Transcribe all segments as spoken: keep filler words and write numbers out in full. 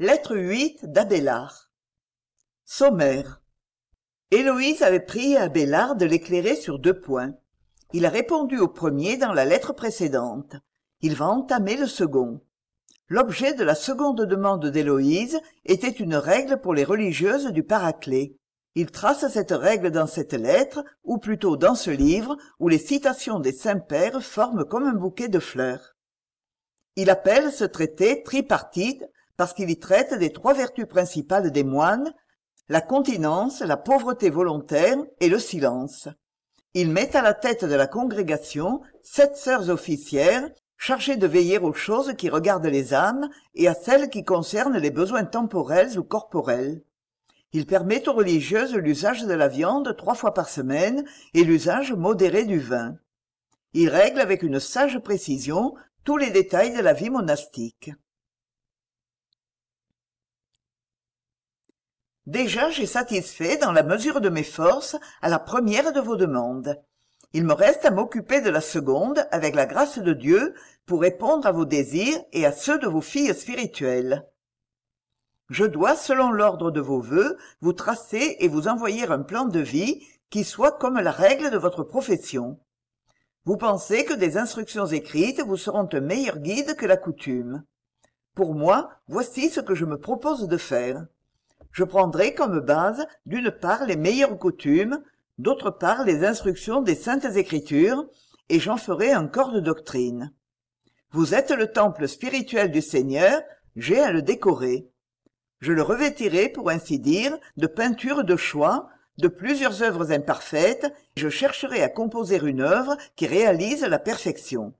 Lettre huit d'Abélard. Sommaire. Héloïse avait prié Abélard de l'éclairer sur deux points. Il a répondu au premier dans la lettre précédente. Il va entamer le second. L'objet de la seconde demande d'Héloïse était une règle pour les religieuses du Paraclet. Il trace cette règle dans cette lettre, ou plutôt dans ce livre, où les citations des saints-pères forment comme un bouquet de fleurs. Il appelle ce traité tripartite parce qu'il y traite des trois vertus principales des moines, la continence, la pauvreté volontaire et le silence. Il met à la tête de la congrégation sept sœurs officières chargées de veiller aux choses qui regardent les âmes et à celles qui concernent les besoins temporels ou corporels. Il permet aux religieuses l'usage de la viande trois fois par semaine et l'usage modéré du vin. Il règle avec une sage précision tous les détails de la vie monastique. Déjà j'ai satisfait dans la mesure de mes forces à la première de vos demandes. Il me reste à m'occuper de la seconde avec la grâce de Dieu pour répondre à vos désirs et à ceux de vos filles spirituelles. Je dois, selon l'ordre de vos vœux, vous tracer et vous envoyer un plan de vie qui soit comme la règle de votre profession. Vous pensez que des instructions écrites vous seront un meilleur guide que la coutume. Pour moi, voici ce que je me propose de faire. Je prendrai comme base, d'une part, les meilleures coutumes, d'autre part, les instructions des saintes écritures, et j'en ferai un corps de doctrine. Vous êtes le temple spirituel du Seigneur, j'ai à le décorer. Je le revêtirai, pour ainsi dire, de peintures de choix, de plusieurs œuvres imparfaites, et je chercherai à composer une œuvre qui réalise la perfection.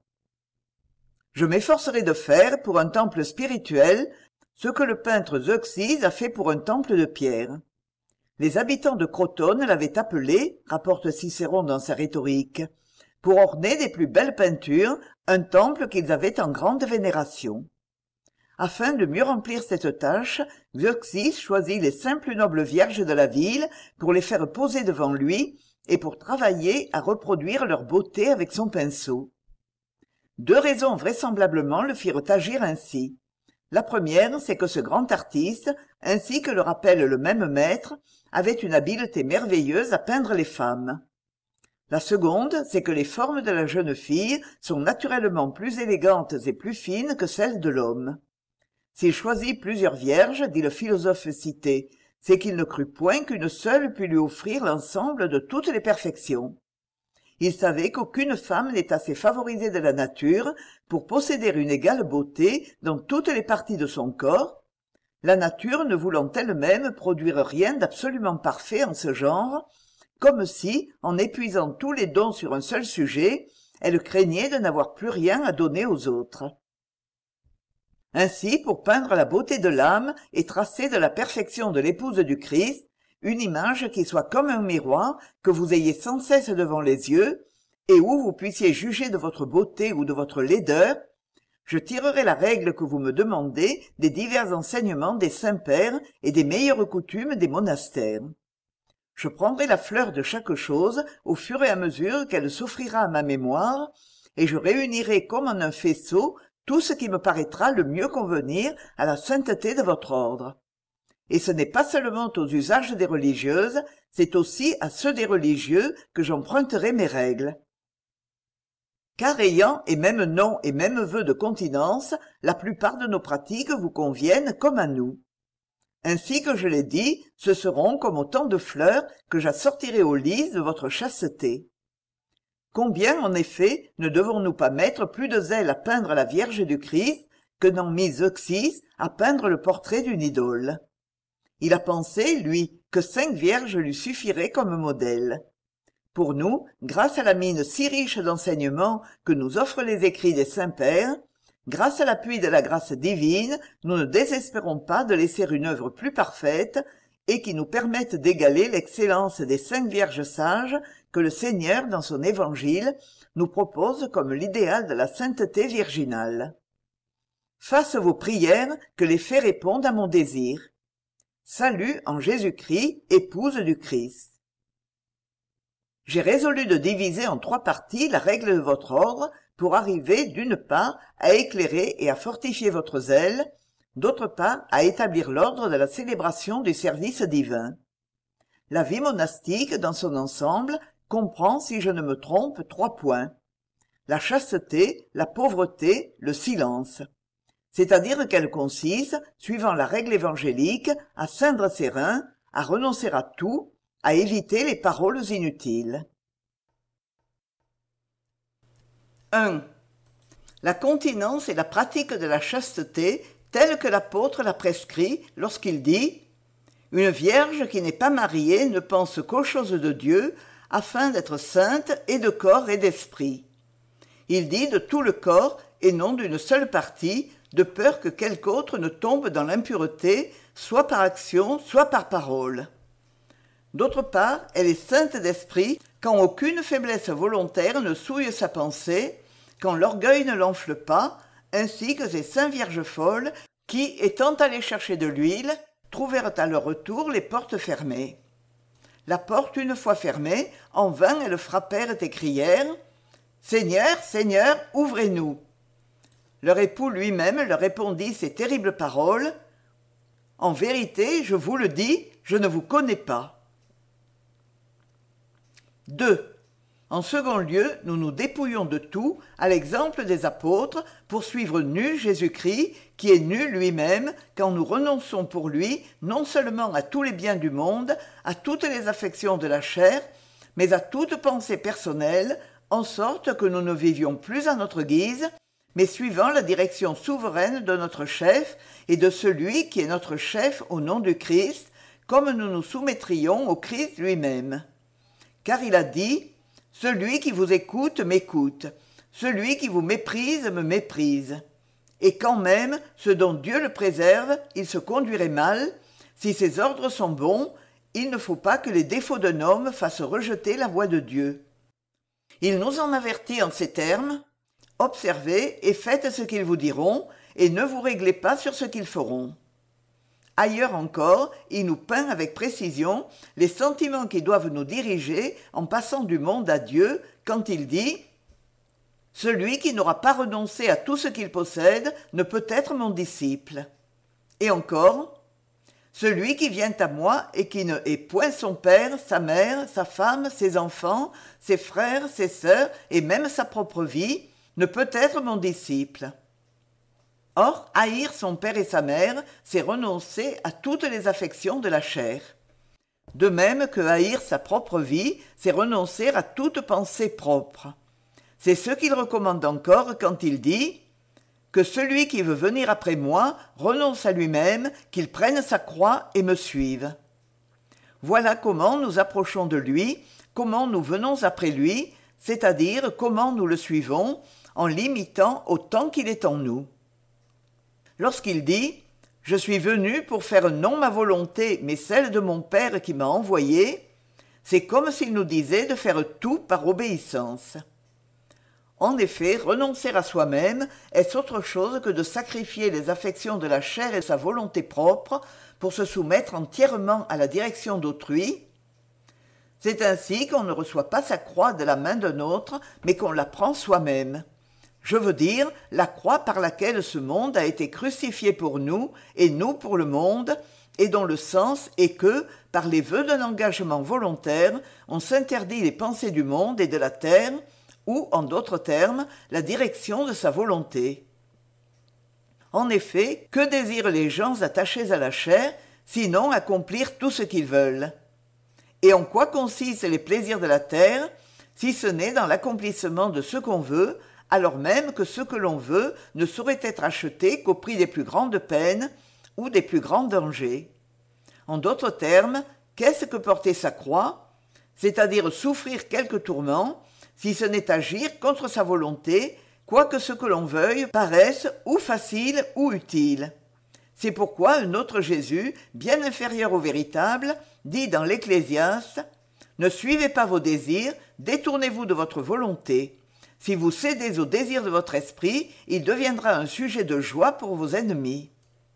Je m'efforcerai de faire, pour un temple spirituel, ce que le peintre Zeuxis a fait pour un temple de pierre. Les habitants de Crotone l'avaient appelé, rapporte Cicéron dans sa rhétorique, pour orner des plus belles peintures un temple qu'ils avaient en grande vénération. Afin de mieux remplir cette tâche, Zeuxis choisit les cinq plus nobles vierges de la ville pour les faire poser devant lui et pour travailler à reproduire leur beauté avec son pinceau. Deux raisons vraisemblablement le firent agir ainsi. La première, c'est que ce grand artiste, ainsi que le rappelle le même maître, avait une habileté merveilleuse à peindre les femmes. La seconde, c'est que les formes de la jeune fille sont naturellement plus élégantes et plus fines que celles de l'homme. S'il choisit plusieurs vierges, dit le philosophe cité, c'est qu'il ne crut point qu'une seule pût lui offrir l'ensemble de toutes les perfections. Il savait qu'aucune femme n'est assez favorisée de la nature pour posséder une égale beauté dans toutes les parties de son corps, la nature ne voulant elle-même produire rien d'absolument parfait en ce genre, comme si, en épuisant tous les dons sur un seul sujet, elle craignait de n'avoir plus rien à donner aux autres. Ainsi, pour peindre la beauté de l'âme et tracer de la perfection de l'épouse du Christ, une image qui soit comme un miroir que vous ayez sans cesse devant les yeux, et où vous puissiez juger de votre beauté ou de votre laideur, je tirerai la règle que vous me demandez des divers enseignements des saints-pères et des meilleures coutumes des monastères. Je prendrai la fleur de chaque chose au fur et à mesure qu'elle s'offrira à ma mémoire, et je réunirai comme en un faisceau tout ce qui me paraîtra le mieux convenir à la sainteté de votre ordre. Et ce n'est pas seulement aux usages des religieuses, c'est aussi à ceux des religieux que j'emprunterai mes règles. Car ayant et même nom et même vœu de continence, la plupart de nos pratiques vous conviennent comme à nous. Ainsi que je l'ai dit, ce seront comme autant de fleurs que j'assortirai au lys de votre chasteté. Combien, en effet, ne devons-nous pas mettre plus de zèle à peindre la Vierge du Christ que n'en mit Zeuxis à peindre le portrait d'une idole? Il a pensé, lui, que cinq vierges lui suffiraient comme modèle. Pour nous, grâce à la mine si riche d'enseignements que nous offrent les écrits des saints-pères, grâce à l'appui de la grâce divine, nous ne désespérons pas de laisser une œuvre plus parfaite et qui nous permette d'égaler l'excellence des cinq vierges sages que le Seigneur, dans son évangile, nous propose comme l'idéal de la sainteté virginale. Fasse vos prières, que les faits répondent à mon désir. Salut en Jésus-Christ, épouse du Christ. J'ai résolu de diviser en trois parties la règle de votre ordre pour arriver, d'une part, à éclairer et à fortifier votre zèle, d'autre part à établir l'ordre de la célébration du service divin. La vie monastique, dans son ensemble, comprend, si je ne me trompe, trois points. La chasteté, la pauvreté, le silence. C'est-à-dire qu'elle consiste, suivant la règle évangélique, à ceindre ses reins, à renoncer à tout, à éviter les paroles inutiles. un. La continence est la pratique de la chasteté telle que l'apôtre l'a prescrit lorsqu'il dit « Une vierge qui n'est pas mariée ne pense qu'aux choses de Dieu, afin d'être sainte et de corps et d'esprit. » Il dit de tout le corps et non d'une seule partie, de peur que quelque autre ne tombe dans l'impureté, soit par action, soit par parole. D'autre part, elle est sainte d'esprit quand aucune faiblesse volontaire ne souille sa pensée, quand l'orgueil ne l'enfle pas, ainsi que ces cinq vierges folles qui, étant allées chercher de l'huile, trouvèrent à leur retour les portes fermées. La porte une fois fermée, en vain elles frappèrent et crièrent « Seigneur, Seigneur, ouvrez-nous !» Leur époux lui-même leur répondit ces terribles paroles « En vérité, je vous le dis, je ne vous connais pas. » deux. En second lieu, nous nous dépouillons de tout, à l'exemple des apôtres, pour suivre nu Jésus-Christ, qui est nu lui-même, quand nous renonçons pour lui non seulement à tous les biens du monde, à toutes les affections de la chair, mais à toute pensée personnelle, en sorte que nous ne vivions plus à notre guise, mais suivant la direction souveraine de notre chef et de celui qui est notre chef au nom du Christ, comme nous nous soumettrions au Christ lui-même. Car il a dit « Celui qui vous écoute m'écoute, celui qui vous méprise me méprise. » Et quand même, ce dont Dieu le préserve, il se conduirait mal. Si ses ordres sont bons, il ne faut pas que les défauts d'un homme fassent rejeter la voix de Dieu. Il nous en avertit en ces termes « Observez et faites ce qu'ils vous diront, et ne vous réglez pas sur ce qu'ils feront. » Ailleurs encore, il nous peint avec précision les sentiments qui doivent nous diriger en passant du monde à Dieu quand il dit « Celui qui n'aura pas renoncé à tout ce qu'il possède ne peut être mon disciple. » Et encore « Celui qui vient à moi et qui ne hait point son père, sa mère, sa femme, ses enfants, ses frères, ses sœurs et même sa propre vie, ne peut être mon disciple. » Or, haïr son père et sa mère, c'est renoncer à toutes les affections de la chair. De même que haïr sa propre vie, c'est renoncer à toute pensée propre. C'est ce qu'il recommande encore quand il dit « Que celui qui veut venir après moi renonce à lui-même, qu'il prenne sa croix et me suive. » Voilà comment nous approchons de lui, comment nous venons après lui, c'est-à-dire comment nous le suivons, en l'imitant autant qu'il est en nous. Lorsqu'il dit « Je suis venu pour faire non ma volonté, mais celle de mon Père qui m'a envoyé », c'est comme s'il nous disait de faire tout par obéissance. En effet, renoncer à soi-même est autre chose que de sacrifier les affections de la chair et sa volonté propre pour se soumettre entièrement à la direction d'autrui. C'est ainsi qu'on ne reçoit pas sa croix de la main d'un autre, mais qu'on la prend soi-même. Je veux dire, la croix par laquelle ce monde a été crucifié pour nous et nous pour le monde, et dont le sens est que, par les vœux d'un engagement volontaire, on s'interdit les pensées du monde et de la terre, ou, en d'autres termes, la direction de sa volonté. En effet, que désirent les gens attachés à la chair, sinon accomplir tout ce qu'ils veulent? Et en quoi consistent les plaisirs de la terre, si ce n'est dans l'accomplissement de ce qu'on veut, alors même que ce que l'on veut ne saurait être acheté qu'au prix des plus grandes peines ou des plus grands dangers. En d'autres termes, qu'est-ce que porter sa croix, c'est-à-dire souffrir quelque tourment, si ce n'est agir contre sa volonté, quoique ce que l'on veuille paraisse ou facile ou utile. C'est pourquoi un autre Jésus, bien inférieur au véritable, dit dans l'Ecclésiaste « Ne suivez pas vos désirs, détournez-vous de votre volonté. Si vous cédez aux désirs de votre esprit, il deviendra un sujet de joie pour vos ennemis. »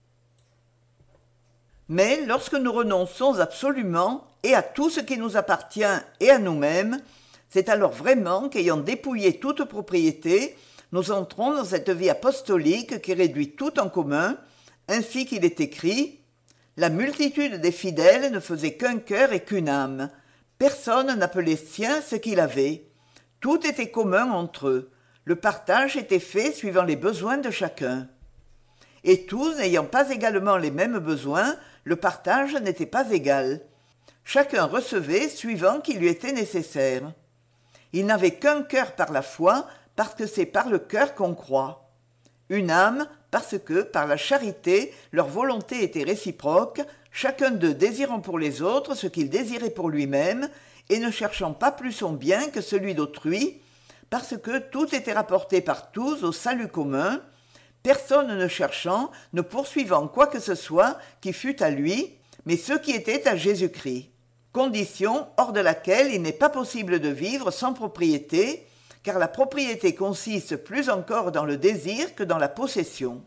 Mais lorsque nous renonçons absolument et à tout ce qui nous appartient et à nous-mêmes, c'est alors vraiment qu'ayant dépouillé toute propriété, nous entrons dans cette vie apostolique qui réduit tout en commun, ainsi qu'il est écrit « La multitude des fidèles ne faisait qu'un cœur et qu'une âme. Personne n'appelait sien ce qu'il avait. Tout était commun entre eux. Le partage était fait suivant les besoins de chacun. Et tous n'ayant pas également les mêmes besoins, le partage n'était pas égal. Chacun recevait suivant qu'il lui était nécessaire. Ils n'avaient qu'un cœur par la foi, parce que c'est par le cœur qu'on croit. Une âme, parce que, par la charité, leur volonté était réciproque, chacun d'eux désirant pour les autres ce qu'il désirait pour lui-même, et ne cherchant pas plus son bien que celui d'autrui, parce que tout était rapporté par tous au salut commun, personne ne cherchant, ne poursuivant quoi que ce soit qui fût à lui, mais ce qui était à Jésus-Christ. Condition hors de laquelle il n'est pas possible de vivre sans propriété, car la propriété consiste plus encore dans le désir que dans la possession.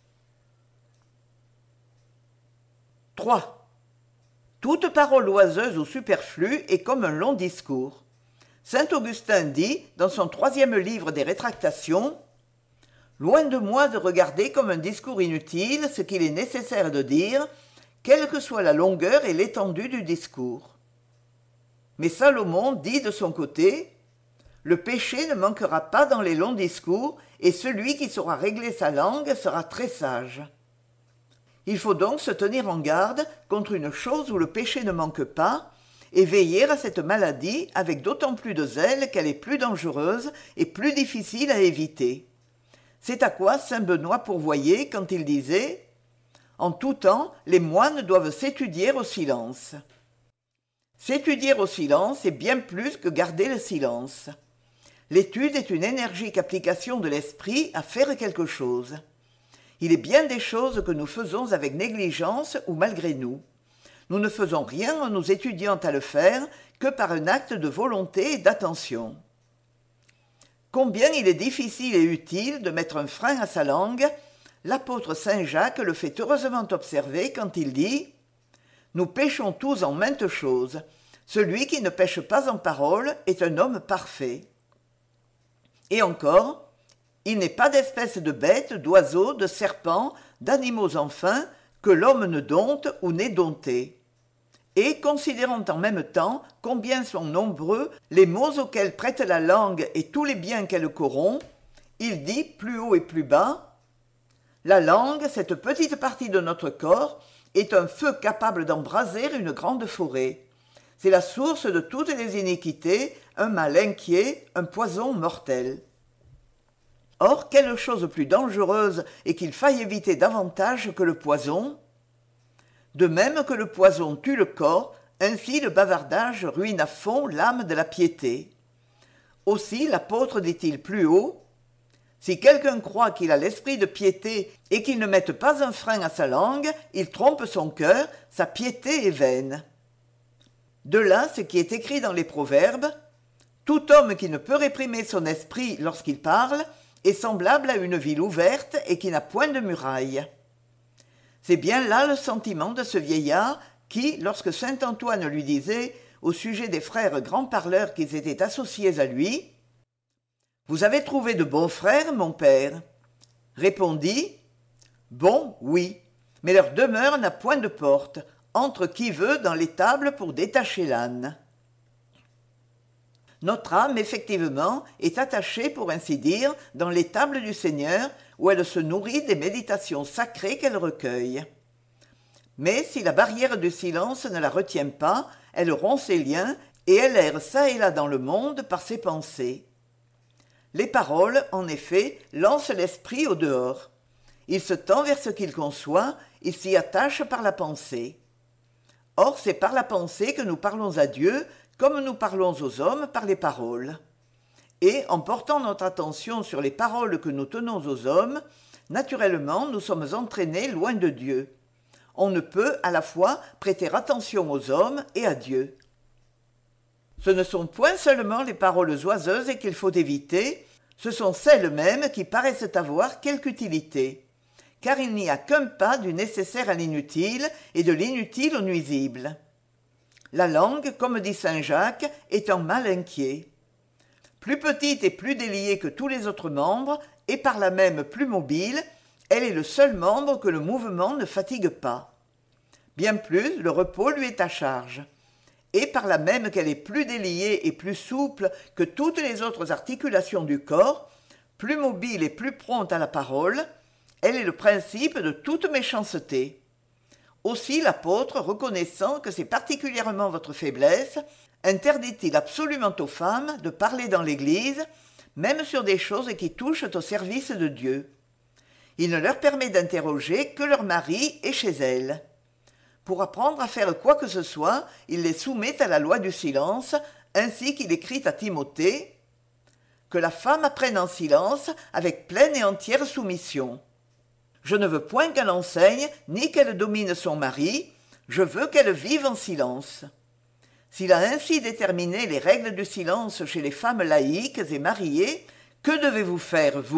trois. Toute parole oiseuse ou superflue est comme un long discours. Saint Augustin dit, dans son troisième livre des Rétractations, « Loin de moi de regarder comme un discours inutile ce qu'il est nécessaire de dire, quelle que soit la longueur et l'étendue du discours. » Mais Salomon dit de son côté, « Le péché ne manquera pas dans les longs discours, et celui qui saura régler sa langue sera très sage. » Il faut donc se tenir en garde contre une chose où le péché ne manque pas, et veiller à cette maladie avec d'autant plus de zèle qu'elle est plus dangereuse et plus difficile à éviter. C'est à quoi saint Benoît pourvoyait quand il disait « En tout temps, les moines doivent s'étudier au silence. » S'étudier au silence est bien plus que garder le silence. L'étude est une énergique application de l'esprit à faire quelque chose. Il est bien des choses que nous faisons avec négligence ou malgré nous. Nous ne faisons rien en nous étudiant à le faire que par un acte de volonté et d'attention. Combien il est difficile et utile de mettre un frein à sa langue, l'apôtre saint Jacques le fait heureusement observer quand il dit « Nous péchons tous en maintes choses. Celui qui ne pêche pas en parole est un homme parfait. » Et encore, il n'est pas d'espèce de bête, d'oiseau, de serpent, d'animaux enfin, que l'homme ne dompte ou n'est dompté. Et, considérant en même temps combien sont nombreux les maux auxquels prête la langue et tous les biens qu'elle corrompt, il dit plus haut et plus bas « La langue, cette petite partie de notre corps, est un feu capable d'embraser une grande forêt. C'est la source de toutes les iniquités, un mal inquiet, un poison mortel. » Or, quelle chose plus dangereuse et qu'il faille éviter davantage que le poison ? De même que le poison tue le corps, ainsi le bavardage ruine à fond l'âme de la piété. Aussi l'apôtre dit-il plus haut, « Si quelqu'un croit qu'il a l'esprit de piété et qu'il ne mette pas un frein à sa langue, il trompe son cœur, sa piété est vaine. » De là ce qui est écrit dans les Proverbes, « Tout homme qui ne peut réprimer son esprit lorsqu'il parle est semblable à une ville ouverte et qui n'a point de muraille. » C'est bien là le sentiment de ce vieillard qui, lorsque saint Antoine lui disait, au sujet des frères grands parleurs qui étaient associés à lui, « Vous avez trouvé de bons frères, mon père ?» répondit, « Bon, oui, mais leur demeure n'a point de porte, entre qui veut dans l'étable pour détacher l'âne. » Notre âme, effectivement, est attachée, pour ainsi dire, dans l'étable du Seigneur, où elle se nourrit des méditations sacrées qu'elle recueille. Mais si la barrière du silence ne la retient pas, elle rompt ses liens et elle erre çà et là dans le monde par ses pensées. Les paroles, en effet, lancent l'esprit au dehors. Il se tend vers ce qu'il conçoit, il s'y attache par la pensée. Or, c'est par la pensée que nous parlons à Dieu, comme nous parlons aux hommes par les paroles. Et, en portant notre attention sur les paroles que nous tenons aux hommes, naturellement nous sommes entraînés loin de Dieu. On ne peut, à la fois, prêter attention aux hommes et à Dieu. Ce ne sont point seulement les paroles oiseuses qu'il faut éviter, ce sont celles mêmes qui paraissent avoir quelque utilité. Car il n'y a qu'un pas du nécessaire à l'inutile et de l'inutile au nuisible. La langue, comme dit saint Jacques, est un mal inquiet. Plus petite et plus déliée que tous les autres membres, et par là même plus mobile, Elle est le seul membre que le mouvement ne fatigue pas. Bien plus, le repos lui est à charge. Et par là même qu'elle est plus déliée et plus souple que toutes les autres articulations du corps, plus mobile et plus prompte à la parole, elle est le principe de toute méchanceté. Aussi l'apôtre, reconnaissant que c'est particulièrement votre faiblesse, interdit-il absolument aux femmes de parler dans l'Église, même sur des choses qui touchent au service de Dieu. Il ne leur permet d'interroger que leur mari et chez elles. Pour apprendre à faire quoi que ce soit, il les soumet à la loi du silence, ainsi qu'il écrit à Timothée « Que la femme apprenne en silence, avec pleine et entière soumission. Je ne veux point qu'elle enseigne, ni qu'elle domine son mari, je veux qu'elle vive en silence. » S'il a ainsi déterminé les règles du silence chez les femmes laïques et mariées, que devez-vous faire, vous ?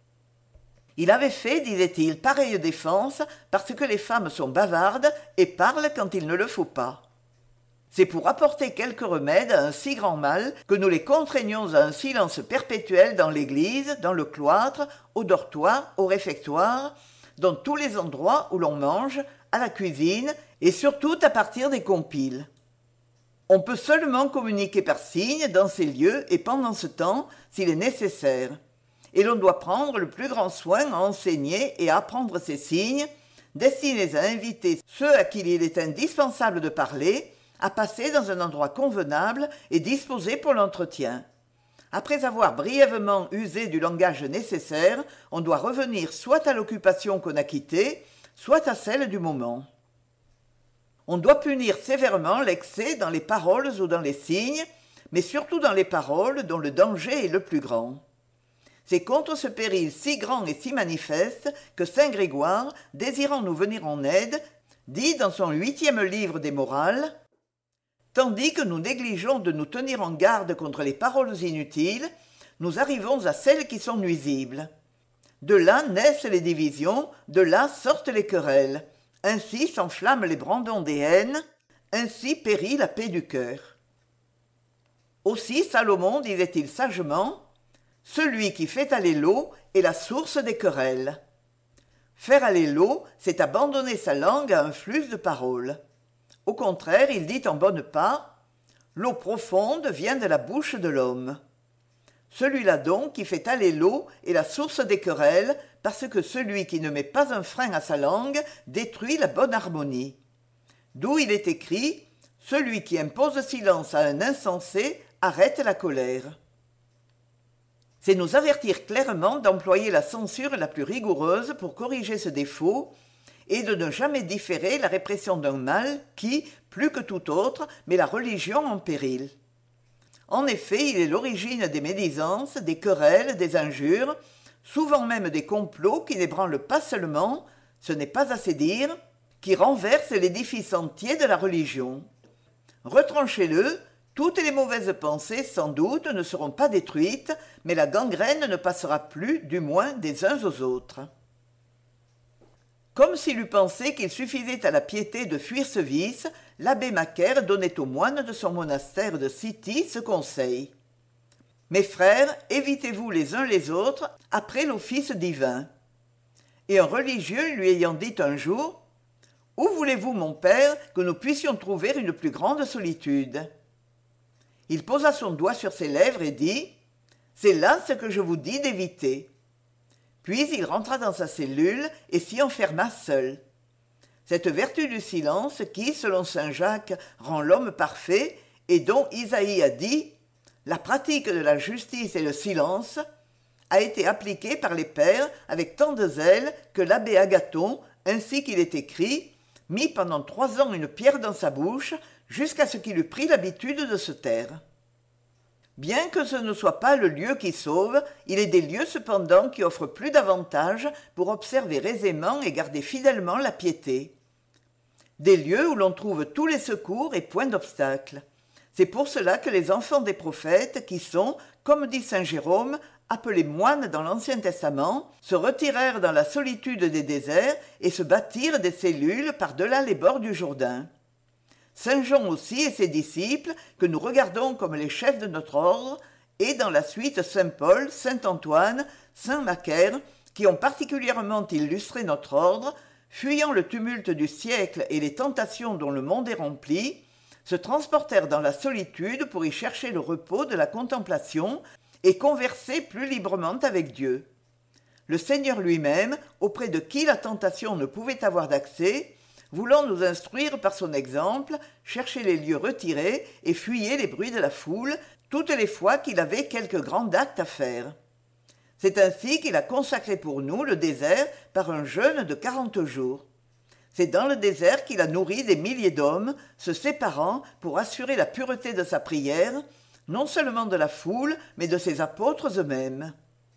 Il avait fait, disait-il, pareille défense parce que les femmes sont bavardes et parlent quand il ne le faut pas. C'est pour apporter quelque remède à un si grand mal que nous les contraignons à un silence perpétuel dans l'église, dans le cloître, au dortoir, au réfectoire, dans tous les endroits où l'on mange, à la cuisine et surtout à partir des compiles. On peut seulement communiquer par signes dans ces lieux et pendant ce temps, s'il est nécessaire. Et l'on doit prendre le plus grand soin à enseigner et à apprendre ces signes, destinés à inviter ceux à qui il est indispensable de parler, à passer dans un endroit convenable et disposé pour l'entretien. Après avoir brièvement usé du langage nécessaire, on doit revenir soit à l'occupation qu'on a quittée, soit à celle du moment. On doit punir sévèrement l'excès dans les paroles ou dans les signes, mais surtout dans les paroles dont le danger est le plus grand. C'est contre ce péril si grand et si manifeste que saint Grégoire, désirant nous venir en aide, dit dans son huitième livre des Morales « Tandis que nous négligeons de nous tenir en garde contre les paroles inutiles, nous arrivons à celles qui sont nuisibles. De là naissent les divisions, de là sortent les querelles. Ainsi s'enflamment les brandons des haines, ainsi périt la paix du cœur. » Aussi Salomon disait-il sagement « Celui qui fait aller l'eau est la source des querelles. » Faire aller l'eau, c'est abandonner sa langue à un flux de paroles. Au contraire, il dit en bonne part « L'eau profonde vient de la bouche de l'homme. » Celui-là donc qui fait aller l'eau est la source des querelles, parce que celui qui ne met pas un frein à sa langue détruit la bonne harmonie. D'où il est écrit « Celui qui impose silence à un insensé arrête la colère. » C'est nous avertir clairement d'employer la censure la plus rigoureuse pour corriger ce défaut et de ne jamais différer la répression d'un mal qui, plus que tout autre, met la religion en péril. En effet, il est l'origine des médisances, des querelles, des injures, souvent même des complots qui n'ébranlent pas seulement, ce n'est pas assez dire, qui renversent l'édifice entier de la religion. Retranchez-le, toutes les mauvaises pensées, sans doute, ne seront pas détruites, mais la gangrène ne passera plus, du moins, des uns aux autres. Comme s'il eût pensé qu'il suffisait à la piété de fuir ce vice, l'abbé Macaire donnait aux moines de son monastère de City ce conseil. « Mes frères, évitez-vous les uns les autres après l'office divin. » Et un religieux lui ayant dit un jour « Où voulez-vous, mon père, que nous puissions trouver une plus grande solitude ?» Il posa son doigt sur ses lèvres et dit « C'est là ce que je vous dis d'éviter. » Puis il rentra dans sa cellule et s'y enferma seul. Cette vertu du silence qui, selon saint Jacques, rend l'homme parfait et dont Isaïe a dit « La pratique de la justice et le silence » a été appliquée par les pères avec tant de zèle que l'abbé Agathon, ainsi qu'il est écrit, mit pendant trois ans une pierre dans sa bouche jusqu'à ce qu'il eût pris l'habitude de se taire. Bien que ce ne soit pas le lieu qui sauve, il est des lieux cependant qui offrent plus d'avantages pour observer aisément et garder fidèlement la piété. Des lieux où l'on trouve tous les secours et point d'obstacle. C'est pour cela que les enfants des prophètes, qui sont, comme dit saint Jérôme, appelés moines dans l'Ancien Testament, se retirèrent dans la solitude des déserts et se bâtirent des cellules par-delà les bords du Jourdain. Saint Jean aussi et ses disciples, que nous regardons comme les chefs de notre ordre, et dans la suite saint Paul, saint Antoine, saint Macaire, qui ont particulièrement illustré notre ordre, fuyant le tumulte du siècle et les tentations dont le monde est rempli, se transportèrent dans la solitude pour y chercher le repos de la contemplation et converser plus librement avec Dieu. Le Seigneur lui-même, auprès de qui la tentation ne pouvait avoir d'accès, voulant nous instruire par son exemple, cherchait les lieux retirés et fuyait les bruits de la foule, toutes les fois qu'il avait quelque grand acte à faire. C'est ainsi qu'il a consacré pour nous le désert par un jeûne de quarante jours. C'est dans le désert qu'il a nourri des milliers d'hommes, se séparant pour assurer la pureté de sa prière, non seulement de la foule, mais de ses apôtres eux-mêmes.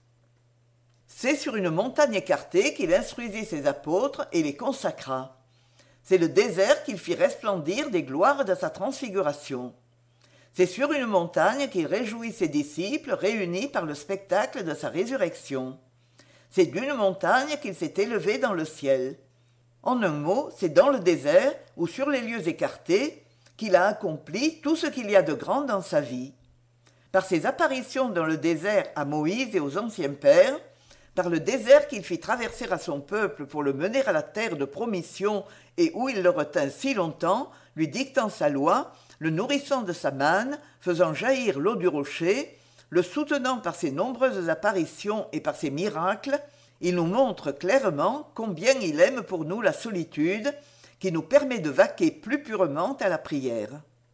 C'est sur une montagne écartée qu'il instruisit ses apôtres et les consacra. C'est le désert qu'il fit resplendir des gloires de sa transfiguration. C'est sur une montagne qu'il réjouit ses disciples réunis par le spectacle de sa résurrection. C'est d'une montagne qu'il s'est élevé dans le ciel. En un mot, c'est dans le désert ou sur les lieux écartés qu'il a accompli tout ce qu'il y a de grand dans sa vie. Par ses apparitions dans le désert à Moïse et aux anciens pères, par le désert qu'il fit traverser à son peuple pour le mener à la terre de promission et où il le retint si longtemps, lui dictant sa loi, le nourrissant de sa manne, faisant jaillir l'eau du rocher, le soutenant par ses nombreuses apparitions et par ses miracles, il nous montre clairement combien il aime pour nous la solitude, qui nous permet de vaquer plus purement à la prière.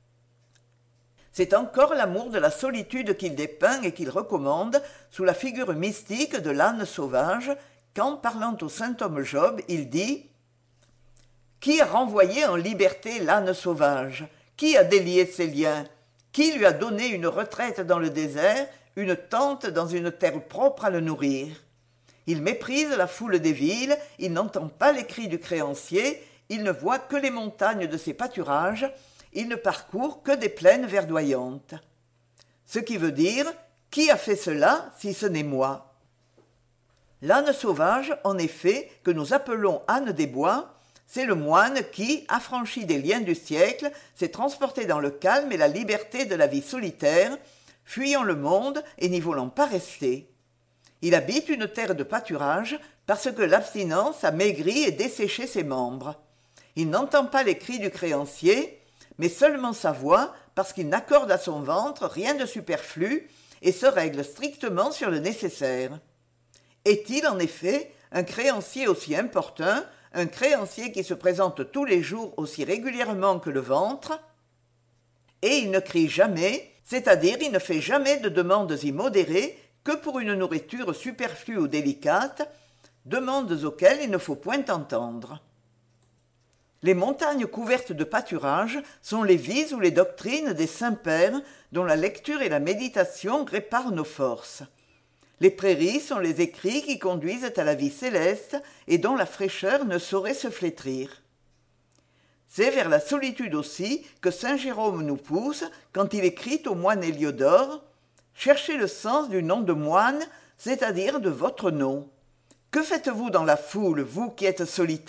C'est encore l'amour de la solitude qu'il dépeint et qu'il recommande sous la figure mystique de l'âne sauvage, quand, parlant au saint homme Job, il dit « Qui a renvoyé en liberté l'âne sauvage ? Qui a délié ses liens ? Qui lui a donné une retraite dans le désert, une tente dans une terre propre à le nourrir ? Il méprise la foule des villes, il n'entend pas les cris du créancier, il ne voit que les montagnes de ses pâturages, il ne parcourt que des plaines verdoyantes. Ce qui veut dire « Qui a fait cela si ce n'est moi ?» L'âne sauvage, en effet, que nous appelons âne des bois, c'est le moine qui, affranchi des liens du siècle, s'est transporté dans le calme et la liberté de la vie solitaire, fuyant le monde et n'y voulant pas rester. Il habite une terre de pâturage parce que l'abstinence a maigri et desséché ses membres. Il n'entend pas les cris du créancier, mais seulement sa voix parce qu'il n'accorde à son ventre rien de superflu et se règle strictement sur le nécessaire. Est-il en effet un créancier aussi importun, un créancier qui se présente tous les jours aussi régulièrement que le ventre ? Et il ne crie jamais, c'est-à-dire il ne fait jamais de demandes immodérées que pour une nourriture superflue ou délicate, demandes auxquelles il ne faut point entendre. Les montagnes couvertes de pâturages sont les vies ou les doctrines des saints pères dont la lecture et la méditation réparent nos forces. Les prairies sont les écrits qui conduisent à la vie céleste et dont la fraîcheur ne saurait se flétrir. C'est vers la solitude aussi que saint Jérôme nous pousse quand il écrit au moine Héliodore « Cherchez le sens du nom de moine, c'est-à-dire de votre nom. Que faites-vous dans la foule, vous qui êtes solitaire ?»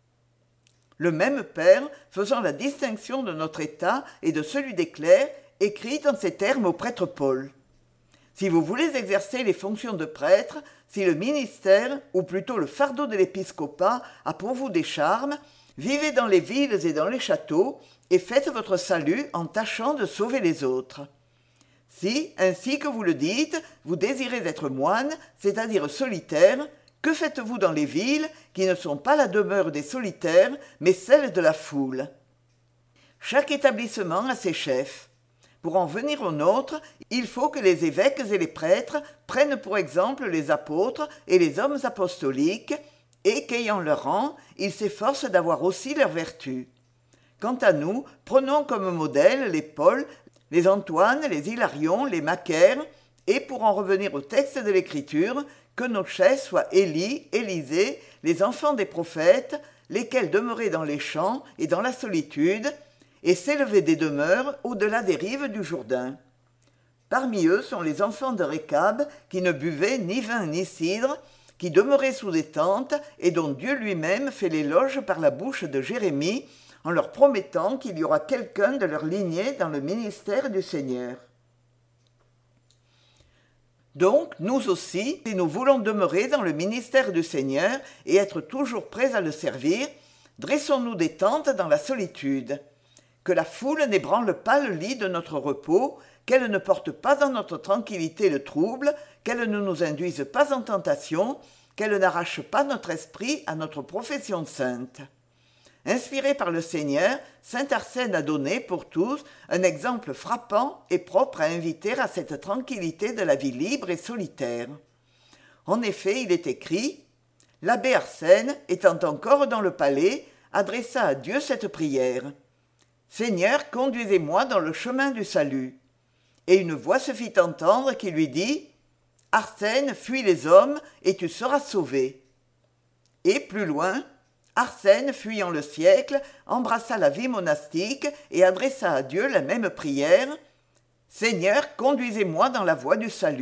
Le même Père, faisant la distinction de notre état et de celui des clercs, écrit en ces termes au prêtre Paul. Si vous voulez exercer les fonctions de prêtre, si le ministère, ou plutôt le fardeau de l'épiscopat, a pour vous des charmes, vivez dans les villes et dans les châteaux, et faites votre salut en tâchant de sauver les autres. Si, ainsi que vous le dites, vous désirez être moine, c'est-à-dire solitaire, que faites-vous dans les villes, qui ne sont pas la demeure des solitaires, mais celle de la foule ? Chaque établissement a ses chefs. Pour en venir au nôtre, il faut que les évêques et les prêtres prennent pour exemple les apôtres et les hommes apostoliques, et qu'ayant leur rang, ils s'efforcent d'avoir aussi leurs vertus. Quant à nous, prenons comme modèle les Paul, les Antoine, les Hilarion, les Macaire, et pour en revenir au texte de l'Écriture, que nos chefs soient Élie, Élisée, les enfants des prophètes, lesquels demeuraient dans les champs et dans la solitude, et s'élevaient des demeures au-delà des rives du Jourdain. Parmi eux sont les enfants de Récab, qui ne buvaient ni vin ni cidre, qui demeuraient sous des tentes et dont Dieu lui-même fait l'éloge par la bouche de Jérémie, en leur promettant qu'il y aura quelqu'un de leur lignée dans le ministère du Seigneur. Donc, nous aussi, si nous voulons demeurer dans le ministère du Seigneur et être toujours prêts à le servir, dressons-nous des tentes dans la solitude. Que la foule n'ébranle pas le lit de notre repos, qu'elle ne porte pas dans notre tranquillité le trouble, qu'elle ne nous induise pas en tentation, qu'elle n'arrache pas notre esprit à notre profession sainte. Inspiré par le Seigneur, saint Arsène a donné, pour tous, un exemple frappant et propre à inviter à cette tranquillité de la vie libre et solitaire. En effet, il est écrit « L'abbé Arsène, étant encore dans le palais, adressa à Dieu cette prière. « Seigneur, conduisez-moi dans le chemin du salut. » Et une voix se fit entendre qui lui dit « Arsène, fuis les hommes, et tu seras sauvé. » Et plus loin, Arsène, fuyant le siècle, embrassa la vie monastique et adressa à Dieu la même prière « Seigneur, conduisez-moi dans la voie du salut. »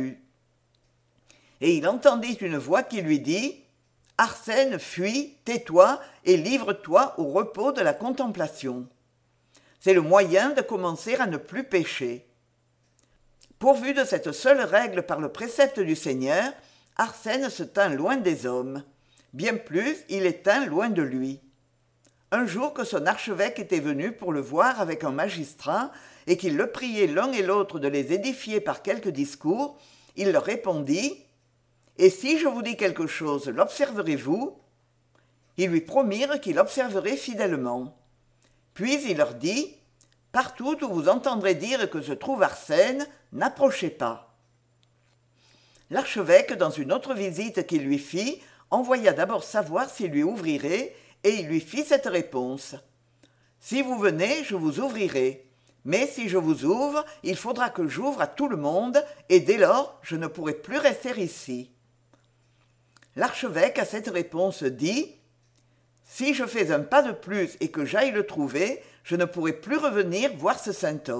Et il entendit une voix qui lui dit « Arsène, fuis, tais-toi et livre-toi au repos de la contemplation. » C'est le moyen de commencer à ne plus pécher. Pourvu de cette seule règle par le précepte du Seigneur, Arsène se tint loin des hommes. Bien plus, il est tint loin de lui. Un jour que son archevêque était venu pour le voir avec un magistrat et qu'il le priait l'un et l'autre de les édifier par quelques discours, il leur répondit « Et si je vous dis quelque chose, l'observerez-vous » Ils lui promirent qu'il observerait fidèlement. Puis il leur dit « Partout où vous entendrez dire que se trouve Arsène, n'approchez pas. » L'archevêque, dans une autre visite qu'il lui fit, envoya d'abord savoir s'il lui ouvrirait, et il lui fit cette réponse. « Si vous venez, je vous ouvrirai. Mais si je vous ouvre, il faudra que j'ouvre à tout le monde, et dès lors, je ne pourrai plus rester ici. » L'archevêque à cette réponse dit « Si je fais un pas de plus et que j'aille le trouver, je ne pourrai plus revenir voir ce saint homme. »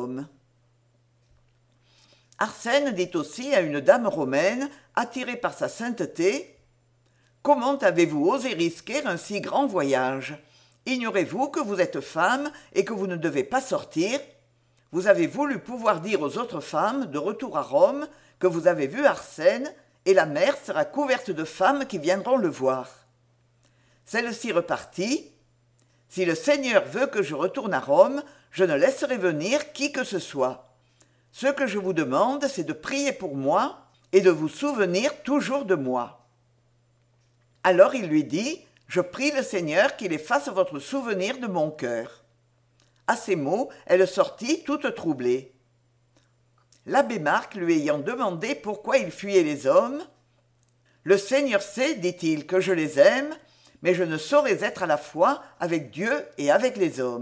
Arsène dit aussi à une dame romaine, attirée par sa sainteté, « Comment avez-vous osé risquer un si grand voyage ? Ignorez-vous que vous êtes femme et que vous ne devez pas sortir ? Vous avez voulu pouvoir dire aux autres femmes, de retour à Rome, que vous avez vu Arsène, et la mer sera couverte de femmes qui viendront le voir. » Celle-ci repartit, « Si le Seigneur veut que je retourne à Rome, je ne laisserai venir qui que ce soit. Ce que je vous demande, c'est de prier pour moi et de vous souvenir toujours de moi. » Alors il lui dit, « Je prie le Seigneur qu'il efface votre souvenir de mon cœur. » À ces mots, elle sortit toute troublée. L'abbé Marc lui ayant demandé pourquoi il fuyait les hommes, « Le Seigneur sait, dit-il, que je les aime, mais je ne saurais être à la fois avec Dieu et avec les hommes. »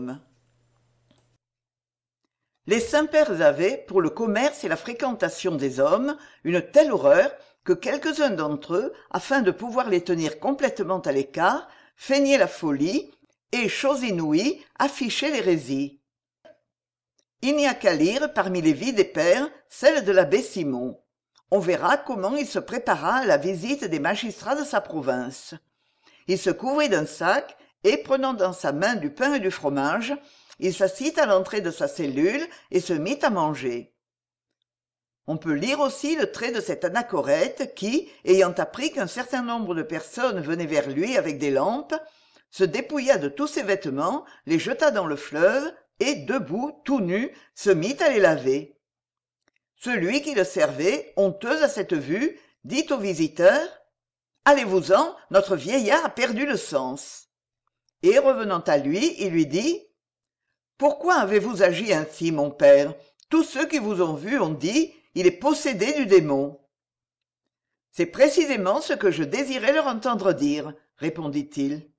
Les saints-pères avaient, pour le commerce et la fréquentation des hommes, une telle horreur que quelques-uns d'entre eux, afin de pouvoir les tenir complètement à l'écart, feignaient la folie et, chose inouïe, affichaient l'hérésie. Il n'y a qu'à lire, parmi les vies des pères, celle de l'abbé Simon. On verra comment il se prépara à la visite des magistrats de sa province. Il se couvrit d'un sac et, prenant dans sa main du pain et du fromage, il s'assit à l'entrée de sa cellule et se mit à manger. On peut lire aussi le trait de cet anachorète qui, ayant appris qu'un certain nombre de personnes venaient vers lui avec des lampes, se dépouilla de tous ses vêtements, les jeta dans le fleuve et, debout, tout nu, se mit à les laver. Celui qui le servait, honteux à cette vue, dit au visiteur « Allez-vous-en, notre vieillard a perdu le sens. » Et revenant à lui, il lui dit « Pourquoi avez-vous agi ainsi, mon père ? Tous ceux qui vous ont vu ont dit « Il est possédé du démon. » »« C'est précisément ce que je désirais leur entendre dire, » répondit-il.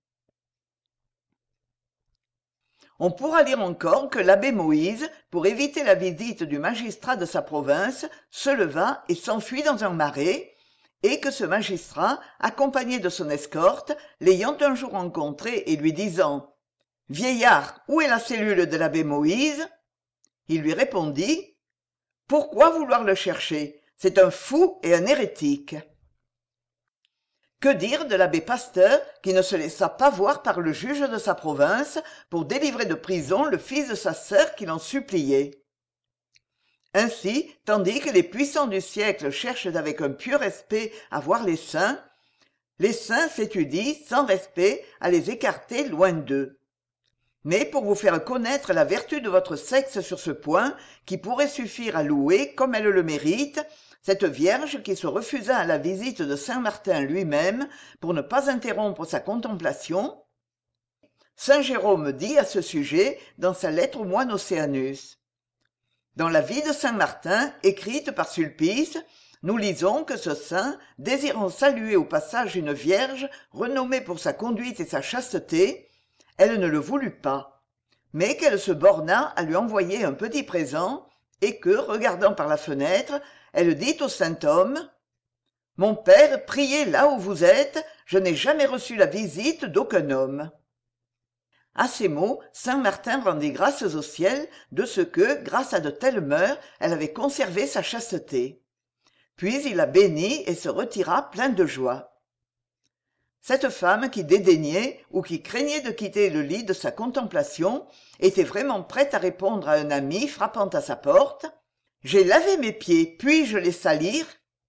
On pourra lire encore que l'abbé Moïse, pour éviter la visite du magistrat de sa province, se leva et s'enfuit dans un marais, et que ce magistrat, accompagné de son escorte, l'ayant un jour rencontré et lui disant « Vieillard, où est la cellule de l'abbé Moïse ?» il lui répondit « Pourquoi vouloir le chercher ? C'est un fou et un hérétique. » Que dire de l'abbé Pasteur qui ne se laissa pas voir par le juge de sa province pour délivrer de prison le fils de sa sœur qui l'en suppliait ? Ainsi, tandis que les puissants du siècle cherchent avec un pieux respect à voir les saints, les saints s'étudient, sans respect, à les écarter loin d'eux. Mais pour vous faire connaître la vertu de votre sexe sur ce point, qui pourrait suffire à louer, comme elle le mérite, cette Vierge qui se refusa à la visite de saint Martin lui-même pour ne pas interrompre sa contemplation, saint Jérôme dit à ce sujet dans sa lettre au moine Océanus. Dans la vie de saint Martin, écrite par Sulpice, nous lisons que ce saint, désirant saluer au passage une Vierge renommée pour sa conduite et sa chasteté, elle ne le voulut pas, mais qu'elle se borna à lui envoyer un petit présent, et que, regardant par la fenêtre, elle dit au saint homme « Mon père, priez là où vous êtes, je n'ai jamais reçu la visite d'aucun homme. » À ces mots, saint Martin rendit grâces au ciel de ce que, grâce à de telles mœurs, elle avait conservé sa chasteté. Puis il la bénit et se retira plein de joie. Cette femme qui dédaignait ou qui craignait de quitter le lit de sa contemplation était vraiment prête à répondre à un ami frappant à sa porte « J'ai lavé mes pieds, puis-je les salir ?»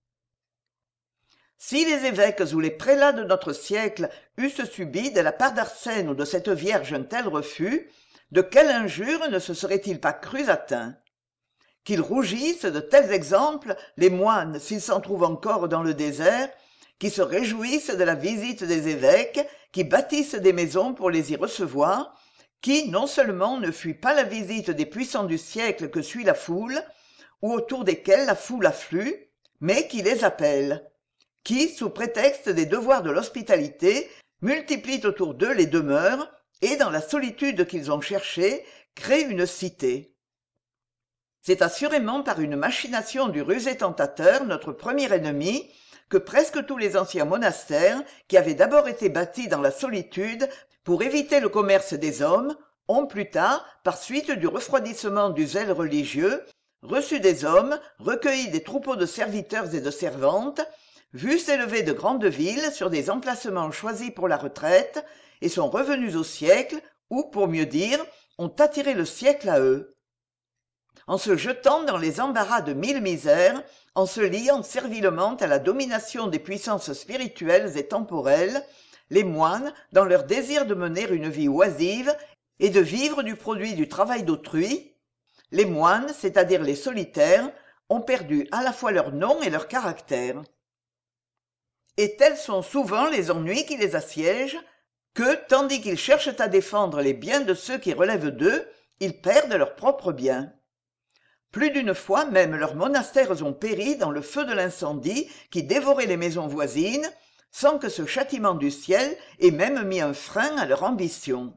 Si les évêques ou les prélats de notre siècle eussent subi de la part d'Arsène ou de cette Vierge un tel refus, de quelle injure ne se seraient-ils pas crus atteints? Qu'ils rougissent de tels exemples, les moines, s'ils s'en trouvent encore dans le désert, qui se réjouissent de la visite des évêques, qui bâtissent des maisons pour les y recevoir, qui non seulement ne fuient pas la visite des puissants du siècle que suit la foule, ou autour desquels la foule afflue, mais qui les appellent, qui, sous prétexte des devoirs de l'hospitalité, multiplient autour d'eux les demeures, et dans la solitude qu'ils ont cherchée, créent une cité. C'est assurément par une machination du rusé tentateur, notre premier ennemi, que presque tous les anciens monastères, qui avaient d'abord été bâtis dans la solitude pour éviter le commerce des hommes, ont plus tard, par suite du refroidissement du zèle religieux, reçu des hommes, recueilli des troupeaux de serviteurs et de servantes, vu s'élever de grandes villes sur des emplacements choisis pour la retraite, et sont revenus au siècle, ou, pour mieux dire, ont attiré le siècle à eux. En se jetant dans les embarras de mille misères, en se liant servilement à la domination des puissances spirituelles et temporelles, les moines, dans leur désir de mener une vie oisive et de vivre du produit du travail d'autrui, les moines, c'est-à-dire les solitaires, ont perdu à la fois leur nom et leur caractère. Et tels sont souvent les ennuis qui les assiègent, que, tandis qu'ils cherchent à défendre les biens de ceux qui relèvent d'eux, ils perdent leurs propres biens. Plus d'une fois même leurs monastères ont péri dans le feu de l'incendie qui dévorait les maisons voisines, sans que ce châtiment du ciel ait même mis un frein à leur ambition.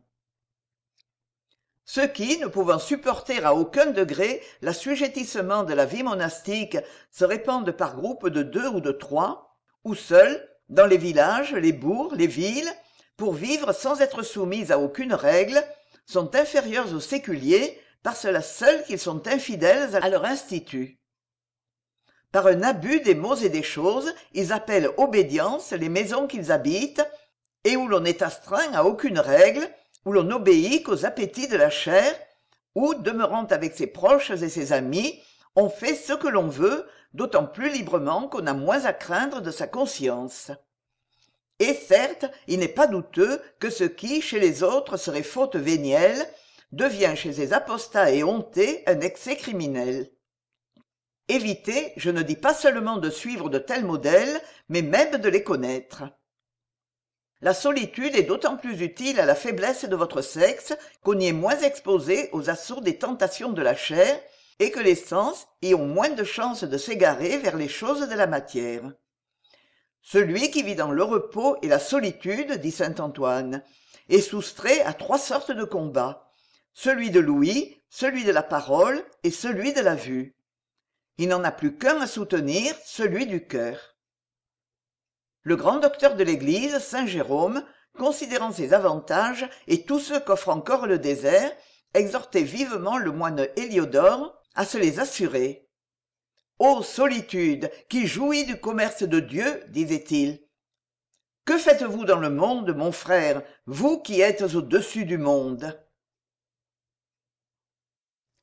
Ceux qui, ne pouvant supporter à aucun degré l'assujettissement de la vie monastique, se répandent par groupes de deux ou de trois, ou seuls, dans les villages, les bourgs, les villes, pour vivre sans être soumis à aucune règle, sont inférieurs aux séculiers, par cela seul qu'ils sont infidèles à leur institut. Par un abus des mots et des choses, ils appellent obédience les maisons qu'ils habitent, et où l'on n'est astreint à aucune règle, où l'on n'obéit qu'aux appétits de la chair, où, demeurant avec ses proches et ses amis, on fait ce que l'on veut, d'autant plus librement qu'on a moins à craindre de sa conscience. Et certes, il n'est pas douteux que ce qui, chez les autres, serait faute vénielle, devient chez les apostats et hontés un excès criminel. Évitez, je ne dis pas seulement de suivre de tels modèles, mais même de les connaître. La solitude est d'autant plus utile à la faiblesse de votre sexe qu'on y est moins exposé aux assauts des tentations de la chair et que les sens y ont moins de chances de s'égarer vers les choses de la matière. Celui qui vit dans le repos et la solitude, dit saint Antoine, est soustrait à trois sortes de combats, celui de l'ouïe, celui de la parole et celui de la vue. Il n'en a plus qu'un à soutenir, celui du cœur. Le grand docteur de l'Église, saint Jérôme, considérant ces avantages et tous ceux qu'offre encore le désert, exhortait vivement le moine Héliodore à se les assurer. « Ô solitude, qui jouit du commerce de Dieu, disait-il. Que faites-vous dans le monde, mon frère, vous qui êtes au-dessus du monde ?»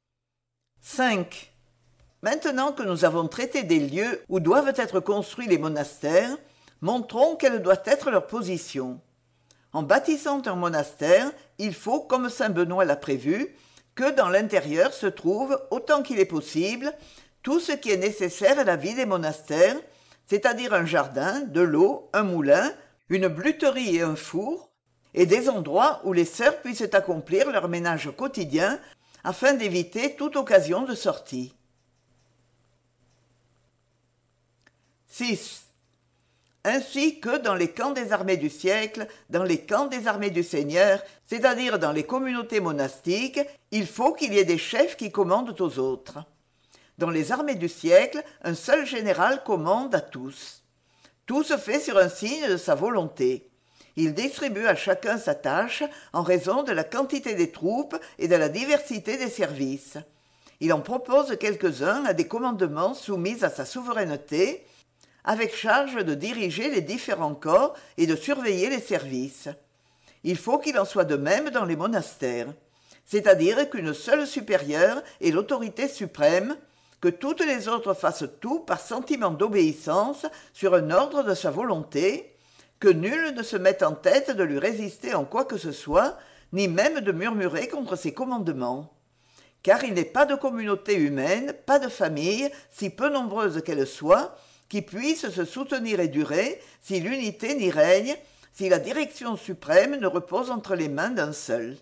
cinq. Maintenant que nous avons traité des lieux où doivent être construits les monastères, montrons quelle doit être leur position. En bâtissant un monastère, il faut, comme saint Benoît l'a prévu, que dans l'intérieur se trouve, autant qu'il est possible, tout ce qui est nécessaire à la vie des monastères, c'est-à-dire un jardin, de l'eau, un moulin, une bluterie et un four, et des endroits où les sœurs puissent accomplir leur ménage quotidien afin d'éviter toute occasion de sortie. six. Ainsi que dans les camps des armées du siècle, dans les camps des armées du Seigneur, c'est-à-dire dans les communautés monastiques, il faut qu'il y ait des chefs qui commandent aux autres. Dans les armées du siècle, un seul général commande à tous. Tout se fait sur un signe de sa volonté. Il distribue à chacun sa tâche en raison de la quantité des troupes et de la diversité des services. Il en propose quelques-uns à des commandements soumis à sa souveraineté, avec charge de diriger les différents corps et de surveiller les services. Il faut qu'il en soit de même dans les monastères, c'est-à-dire qu'une seule supérieure est l'autorité suprême, que toutes les autres fassent tout par sentiment d'obéissance sur un ordre de sa volonté, que nul ne se mette en tête de lui résister en quoi que ce soit, ni même de murmurer contre ses commandements. Car il n'est pas de communauté humaine, pas de famille, si peu nombreuse qu'elle soit, qui puisse se soutenir et durer si l'unité n'y règne, si la direction suprême ne repose entre les mains d'un seul.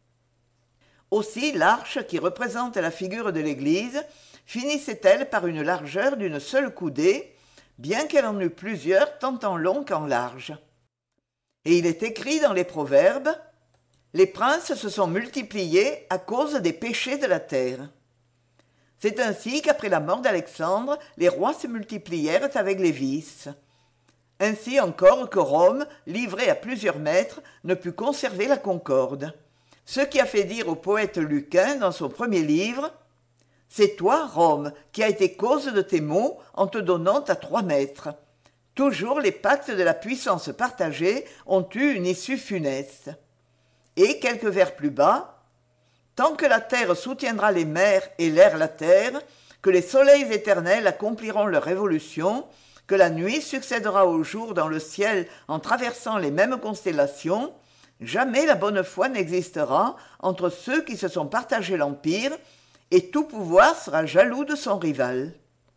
Aussi l'arche, qui représente la figure de l'Église, finissait-elle par une largeur d'une seule coudée, bien qu'elle en eût plusieurs tant en long qu'en large. Et il est écrit dans les Proverbes, « Les princes se sont multipliés à cause des péchés de la terre. » C'est ainsi qu'après la mort d'Alexandre, les rois se multiplièrent avec les vices. Ainsi encore que Rome, livrée à plusieurs maîtres, ne put conserver la concorde. Ce qui a fait dire au poète Lucain dans son premier livre « C'est toi, Rome, qui as été cause de tes maux en te donnant à trois maîtres. Toujours les pactes de la puissance partagée ont eu une issue funeste. » Et quelques vers plus bas, tant que la terre soutiendra les mers et l'air la terre, que les soleils éternels accompliront leur révolution, que la nuit succédera au jour dans le ciel en traversant les mêmes constellations, jamais la bonne foi n'existera entre ceux qui se sont partagé l'empire, et tout pouvoir sera jaloux de son rival.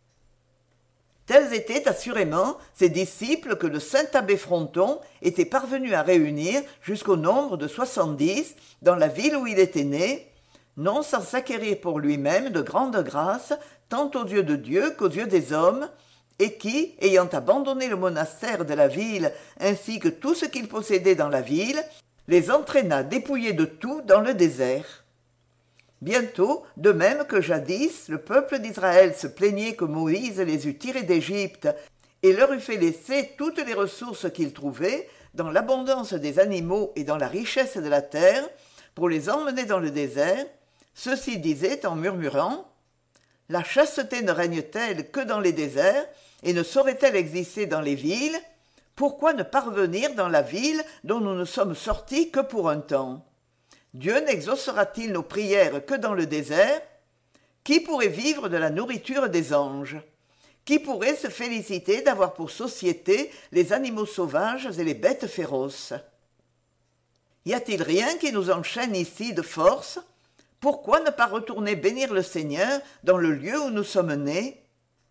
Tels étaient assurément ces disciples que le saint abbé Fronton était parvenu à réunir jusqu'au nombre de soixante-dix dans la ville où il était né, non sans s'acquérir pour lui-même de grandes grâces, tant aux yeux de Dieu qu'aux yeux des hommes, et qui, ayant abandonné le monastère de la ville ainsi que tout ce qu'il possédait dans la ville, les entraîna dépouillés de tout dans le désert. Bientôt, de même que jadis, le peuple d'Israël se plaignait que Moïse les eût tirés d'Égypte et leur eût fait laisser toutes les ressources qu'ils trouvaient, dans l'abondance des animaux et dans la richesse de la terre, pour les emmener dans le désert, ceux-ci disaient en murmurant « La chasteté ne règne-t-elle que dans les déserts et ne saurait-elle exister dans les villes ? Pourquoi ne parvenir dans la ville dont nous ne sommes sortis que pour un temps ? Dieu n'exaucera-t-il nos prières que dans le désert ? Qui pourrait vivre de la nourriture des anges ? Qui pourrait se féliciter d'avoir pour société les animaux sauvages et les bêtes féroces ? Y a-t-il rien qui nous enchaîne ici de force ? Pourquoi ne pas retourner bénir le Seigneur dans le lieu où nous sommes nés ?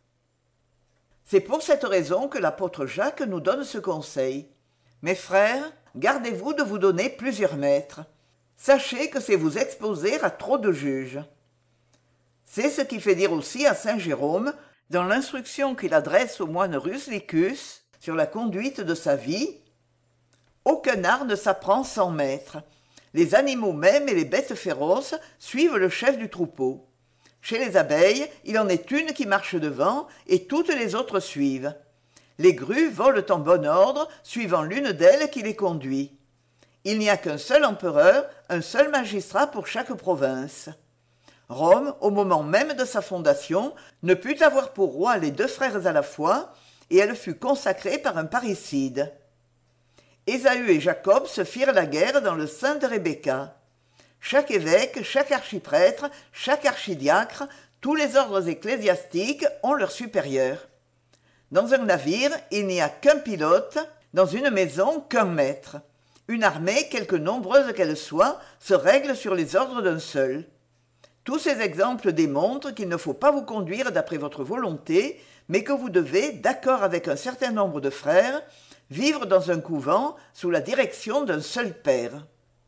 C'est pour cette raison que l'apôtre Jacques nous donne ce conseil. « Mes frères, gardez-vous de vous donner plusieurs maîtres. Sachez que c'est vous exposer à trop de juges. » C'est ce qui fait dire aussi à saint Jérôme, dans l'instruction qu'il adresse au moine Ruslicus sur la conduite de sa vie, « Aucun art ne s'apprend sans maître. Les animaux même et les bêtes féroces suivent le chef du troupeau. Chez les abeilles, il en est une qui marche devant et toutes les autres suivent. Les grues volent en bon ordre, suivant l'une d'elles qui les conduit. Il n'y a qu'un seul empereur, un seul magistrat pour chaque province. Rome, au moment même de sa fondation, ne put avoir pour roi les deux frères à la fois, et elle fut consacrée par un parricide. Ésaü et Jacob se firent la guerre dans le sein de Rebecca. Chaque évêque, chaque archiprêtre, chaque archidiacre, Tous les ordres ecclésiastiques ont leurs supérieurs. Dans un navire, il n'y a qu'un pilote, dans une maison qu'un maître. Une armée, quelque nombreuse qu'elle soit, se règle sur les ordres d'un seul. Tous ces exemples démontrent qu'il ne faut pas vous conduire d'après votre volonté, mais que vous devez, d'accord avec un certain nombre de frères, vivre dans un couvent sous la direction d'un seul père.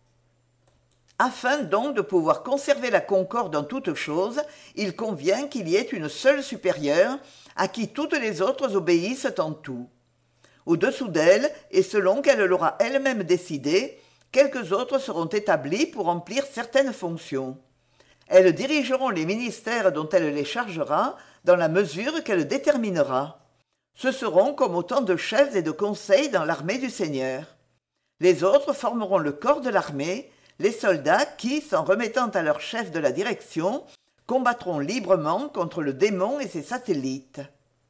Afin donc de pouvoir conserver la concorde en toutes choses, il convient qu'il y ait une seule supérieure, à qui toutes les autres obéissent en tout. Au-dessous d'elle, et selon qu'elle l'aura elle-même décidé, quelques autres seront établis pour remplir certaines fonctions. Elles dirigeront les ministères dont elle les chargera, dans la mesure qu'elle déterminera. Ce seront comme autant de chefs et de conseils dans l'armée du Seigneur. Les autres formeront le corps de l'armée, les soldats qui, s'en remettant à leur chef de la direction, combattront librement contre le démon et ses satellites.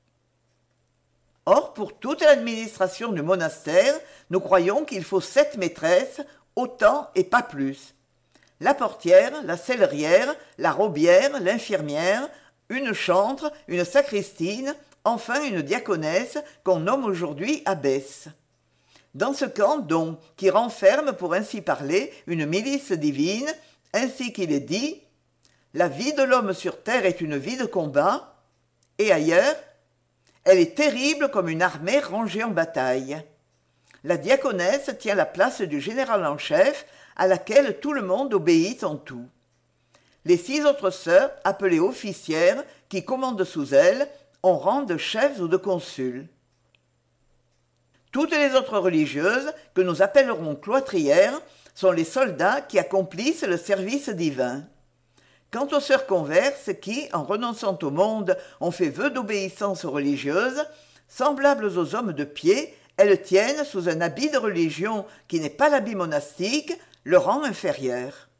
Or, pour toute l'administration du monastère, nous croyons qu'il faut sept maîtresses, autant et pas plus. La portière, la cellerière, la robière, l'infirmière, une chantre, une sacristine, enfin une diaconesse qu'on nomme aujourd'hui abbesse. Dans ce camp, donc, qui renferme, pour ainsi parler, une milice divine, ainsi qu'il est dit « La vie de l'homme sur terre est une vie de combat », et ailleurs « Elle est terrible comme une armée rangée en bataille ». La diaconesse tient la place du général en chef, à laquelle tout le monde obéit en tout. Les six autres sœurs, appelées officières, qui commandent sous elles, ont rang de chefs ou de consuls. Toutes les autres religieuses, que nous appellerons cloîtrières, sont les soldats qui accomplissent le service divin. Quant aux sœurs converses qui, en renonçant au monde, ont fait vœu d'obéissance religieuse, semblables aux hommes de pied, elles tiennent, sous un habit de religion qui n'est pas l'habit monastique, le rang inférieur.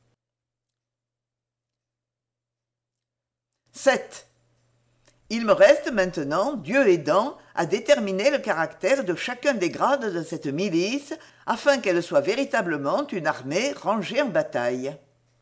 sept. Il me reste maintenant, Dieu aidant, à déterminer le caractère de chacun des grades de cette milice, afin qu'elle soit véritablement une armée rangée en bataille.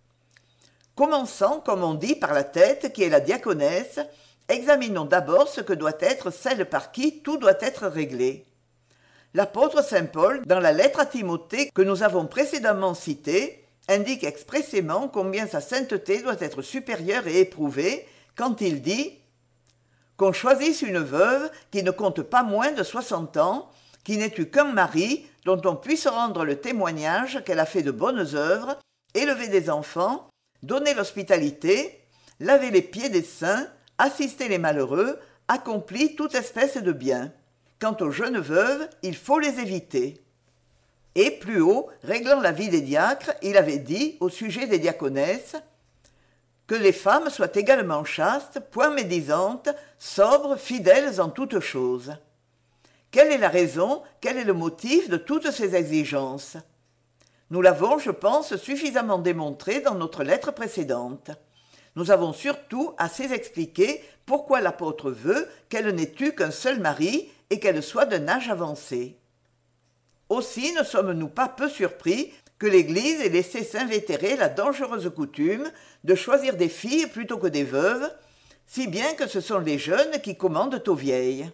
Commençant, comme on dit, par la tête, qui est la diaconesse, examinons d'abord ce que doit être celle par qui tout doit être réglé. L'apôtre saint Paul, dans la lettre à Timothée que nous avons précédemment citée, indique expressément combien sa sainteté doit être supérieure et éprouvée, quand il dit « Qu'on choisisse une veuve qui ne compte pas moins de soixante ans, qui n'ait eu qu'un mari, dont on puisse rendre le témoignage qu'elle a fait de bonnes œuvres, élevé des enfants, donné l'hospitalité, lavé les pieds des saints, assisté les malheureux, accompli toute espèce de bien. Quant aux jeunes veuves, il faut les éviter. » Et plus haut, réglant la vie des diacres, il avait dit, au sujet des diaconesses, que les femmes soient également chastes, point médisantes, sobres, fidèles en toutes choses. Quelle est la raison, quel est le motif de toutes ces exigences? Nous l'avons, je pense, suffisamment démontré dans notre lettre précédente. Nous avons surtout assez expliqué pourquoi l'apôtre veut qu'elle n'ait eu qu'un seul mari et qu'elle soit d'un âge avancé. Aussi ne sommes-nous pas peu surpris que l'Église ait laissé s'invétérer la dangereuse coutume de choisir des filles plutôt que des veuves, si bien que ce sont les jeunes qui commandent aux vieilles.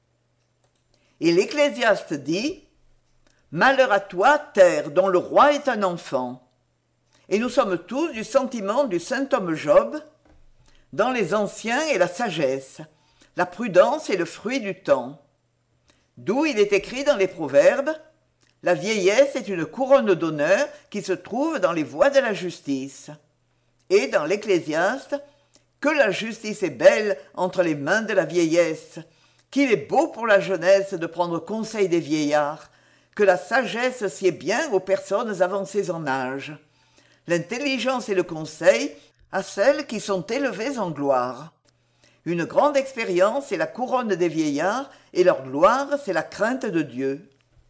Et l'Ecclésiaste dit « Malheur à toi, terre, dont le roi est un enfant ». Et nous sommes tous du sentiment du saint homme Job. Dans les anciens est la sagesse, la prudence est le fruit du temps. D'où il est écrit dans les proverbes « La vieillesse est une couronne d'honneur qui se trouve dans les voies de la justice. » Et dans l'Ecclésiaste « Que la justice est belle entre les mains de la vieillesse, qu'il est beau pour la jeunesse de prendre conseil des vieillards, que la sagesse sied bien aux personnes avancées en âge. L'intelligence et le conseil à celles qui sont élevées en gloire. Une grande expérience est la couronne des vieillards, et leur gloire, c'est la crainte de Dieu. »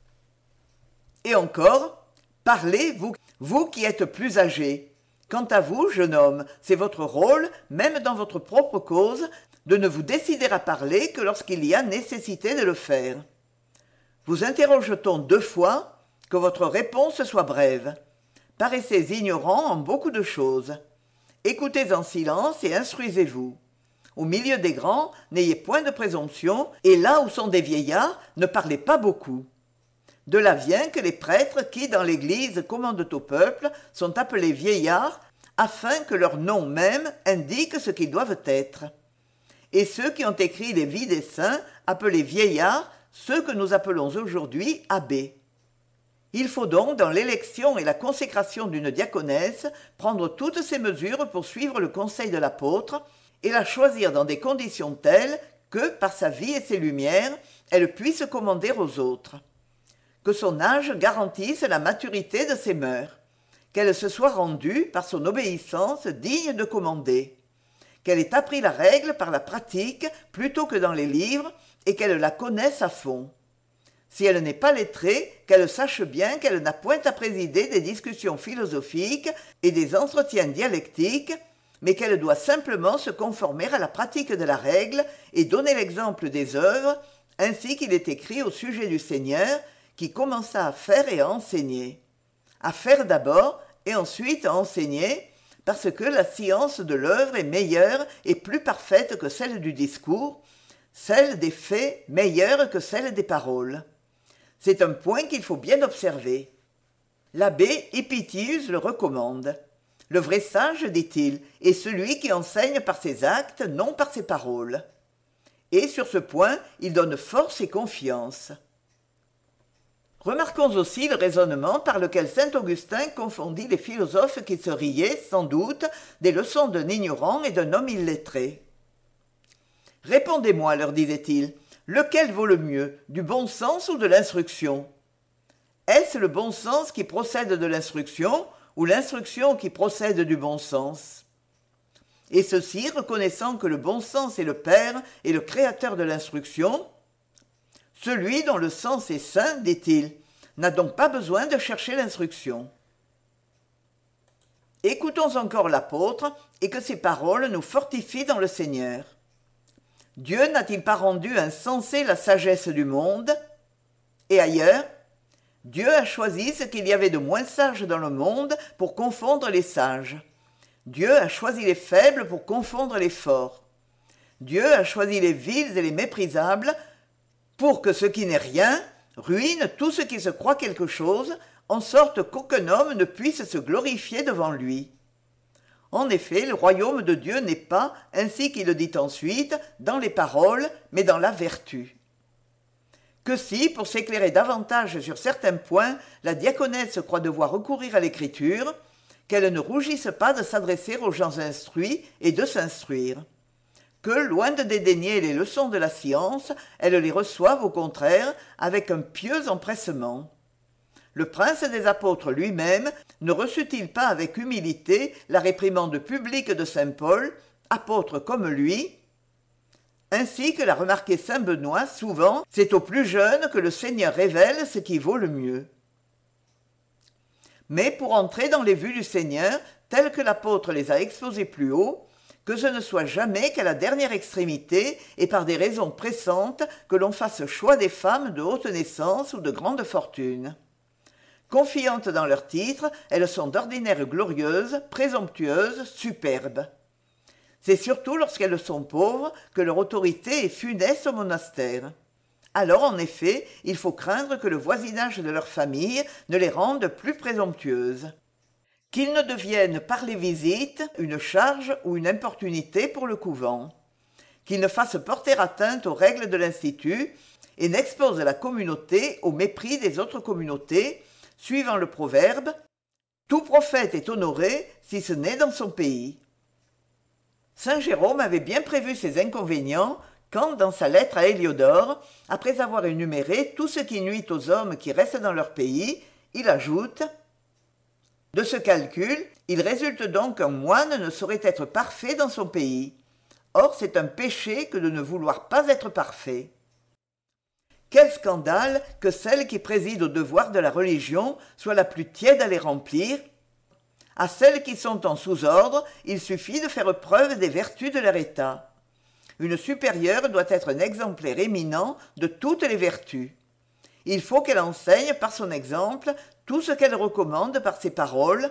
Et encore, parlez, vous, vous qui êtes plus âgés. Quant à vous, jeune homme, c'est votre rôle, même dans votre propre cause, de ne vous décider à parler que lorsqu'il y a nécessité de le faire. Vous interroge-t-on deux fois, que votre réponse soit brève. Paraissez ignorant en beaucoup de choses. Écoutez en silence et instruisez-vous. Au milieu des grands, n'ayez point de présomption, et là où sont des vieillards, ne parlez pas beaucoup. De là vient que les prêtres qui, dans l'Église, commandent au peuple, sont appelés vieillards, afin que leur nom même indique ce qu'ils doivent être. Et ceux qui ont écrit les vies des saints, appelés vieillards, ceux que nous appelons aujourd'hui abbés. Il faut donc, dans l'élection et la consécration d'une diaconesse, prendre toutes ces mesures pour suivre le conseil de l'apôtre, et la choisir dans des conditions telles que, par sa vie et ses lumières, elle puisse commander aux autres. Que son âge garantisse la maturité de ses mœurs, qu'elle se soit rendue, par son obéissance, digne de commander, qu'elle ait appris la règle par la pratique plutôt que dans les livres, et qu'elle la connaisse à fond. Si elle n'est pas lettrée, qu'elle sache bien qu'elle n'a point à présider des discussions philosophiques et des entretiens dialectiques, mais qu'elle doit simplement se conformer à la pratique de la règle et donner l'exemple des œuvres, ainsi qu'il est écrit au sujet du Seigneur, qui commença à faire et à enseigner. À faire d'abord, et ensuite à enseigner, parce que la science de l'œuvre est meilleure et plus parfaite que celle du discours, celle des faits meilleure que celle des paroles. C'est un point qu'il faut bien observer. L'abbé Épitius le recommande. Le vrai sage, dit-il, est celui qui enseigne par ses actes, non par ses paroles. Et sur ce point, il donne force et confiance. Remarquons aussi le raisonnement par lequel saint Augustin confondit les philosophes qui se riaient, sans doute, des leçons d'un ignorant et d'un homme illettré. « Répondez-moi, leur disait-il, lequel vaut le mieux, du bon sens ou de l'instruction ? Est-ce le bon sens qui procède de l'instruction ou l'instruction qui procède du bon sens ? Et ceci, reconnaissant que le bon sens est le père et le créateur de l'instruction, celui dont le sens est sain, dit-il, n'a donc pas besoin de chercher l'instruction. Écoutons encore l'apôtre, et que ses paroles nous fortifient dans le Seigneur. Dieu n'a-t-il pas rendu insensée la sagesse du monde ? Et ailleurs, Dieu a choisi ce qu'il y avait de moins sage dans le monde pour confondre les sages. Dieu a choisi les faibles pour confondre les forts. Dieu a choisi les vils et les méprisables pour que ce qui n'est rien ruine tout ce qui se croit quelque chose, en sorte qu'aucun homme ne puisse se glorifier devant lui. En effet, le royaume de Dieu n'est pas, ainsi qu'il le dit ensuite, dans les paroles, mais dans la vertu. Que si, pour s'éclairer davantage sur certains points, la diaconesse croit devoir recourir à l'écriture, qu'elle ne rougisse pas de s'adresser aux gens instruits et de s'instruire. Que, loin de dédaigner les leçons de la science, elle les reçoive au contraire avec un pieux empressement. Le prince des apôtres lui-même ne reçut-il pas avec humilité la réprimande publique de saint Paul, apôtre comme lui ? Ainsi que l'a remarqué saint Benoît, souvent, c'est aux plus jeunes que le Seigneur révèle ce qui vaut le mieux. Mais pour entrer dans les vues du Seigneur, telles que l'apôtre les a exposées plus haut, que ce ne soit jamais qu'à la dernière extrémité et par des raisons pressantes que l'on fasse choix des femmes de haute naissance ou de grande fortune. Confiantes dans leurs titres, elles sont d'ordinaire glorieuses, présomptueuses, superbes. C'est surtout lorsqu'elles sont pauvres que leur autorité est funeste au monastère. Alors, en effet, il faut craindre que le voisinage de leur famille ne les rende plus présomptueuses. Qu'ils ne deviennent par les visites une charge ou une importunité pour le couvent. Qu'ils ne fassent porter atteinte aux règles de l'Institut et n'exposent la communauté au mépris des autres communautés, suivant le proverbe « Tout prophète est honoré si ce n'est dans son pays ». Saint Jérôme avait bien prévu ces inconvénients quand, dans sa lettre à Héliodore, après avoir énuméré tout ce qui nuit aux hommes qui restent dans leur pays, il ajoute « De ce calcul, il résulte donc qu'un moine ne saurait être parfait dans son pays. Or, c'est un péché que de ne vouloir pas être parfait. » Quel scandale que celle qui préside au devoir de la religion soit la plus tiède à les remplir. À celles qui sont en sous-ordre, il suffit de faire preuve des vertus de leur état. Une supérieure doit être un exemplaire éminent de toutes les vertus. Il faut qu'elle enseigne par son exemple tout ce qu'elle recommande par ses paroles,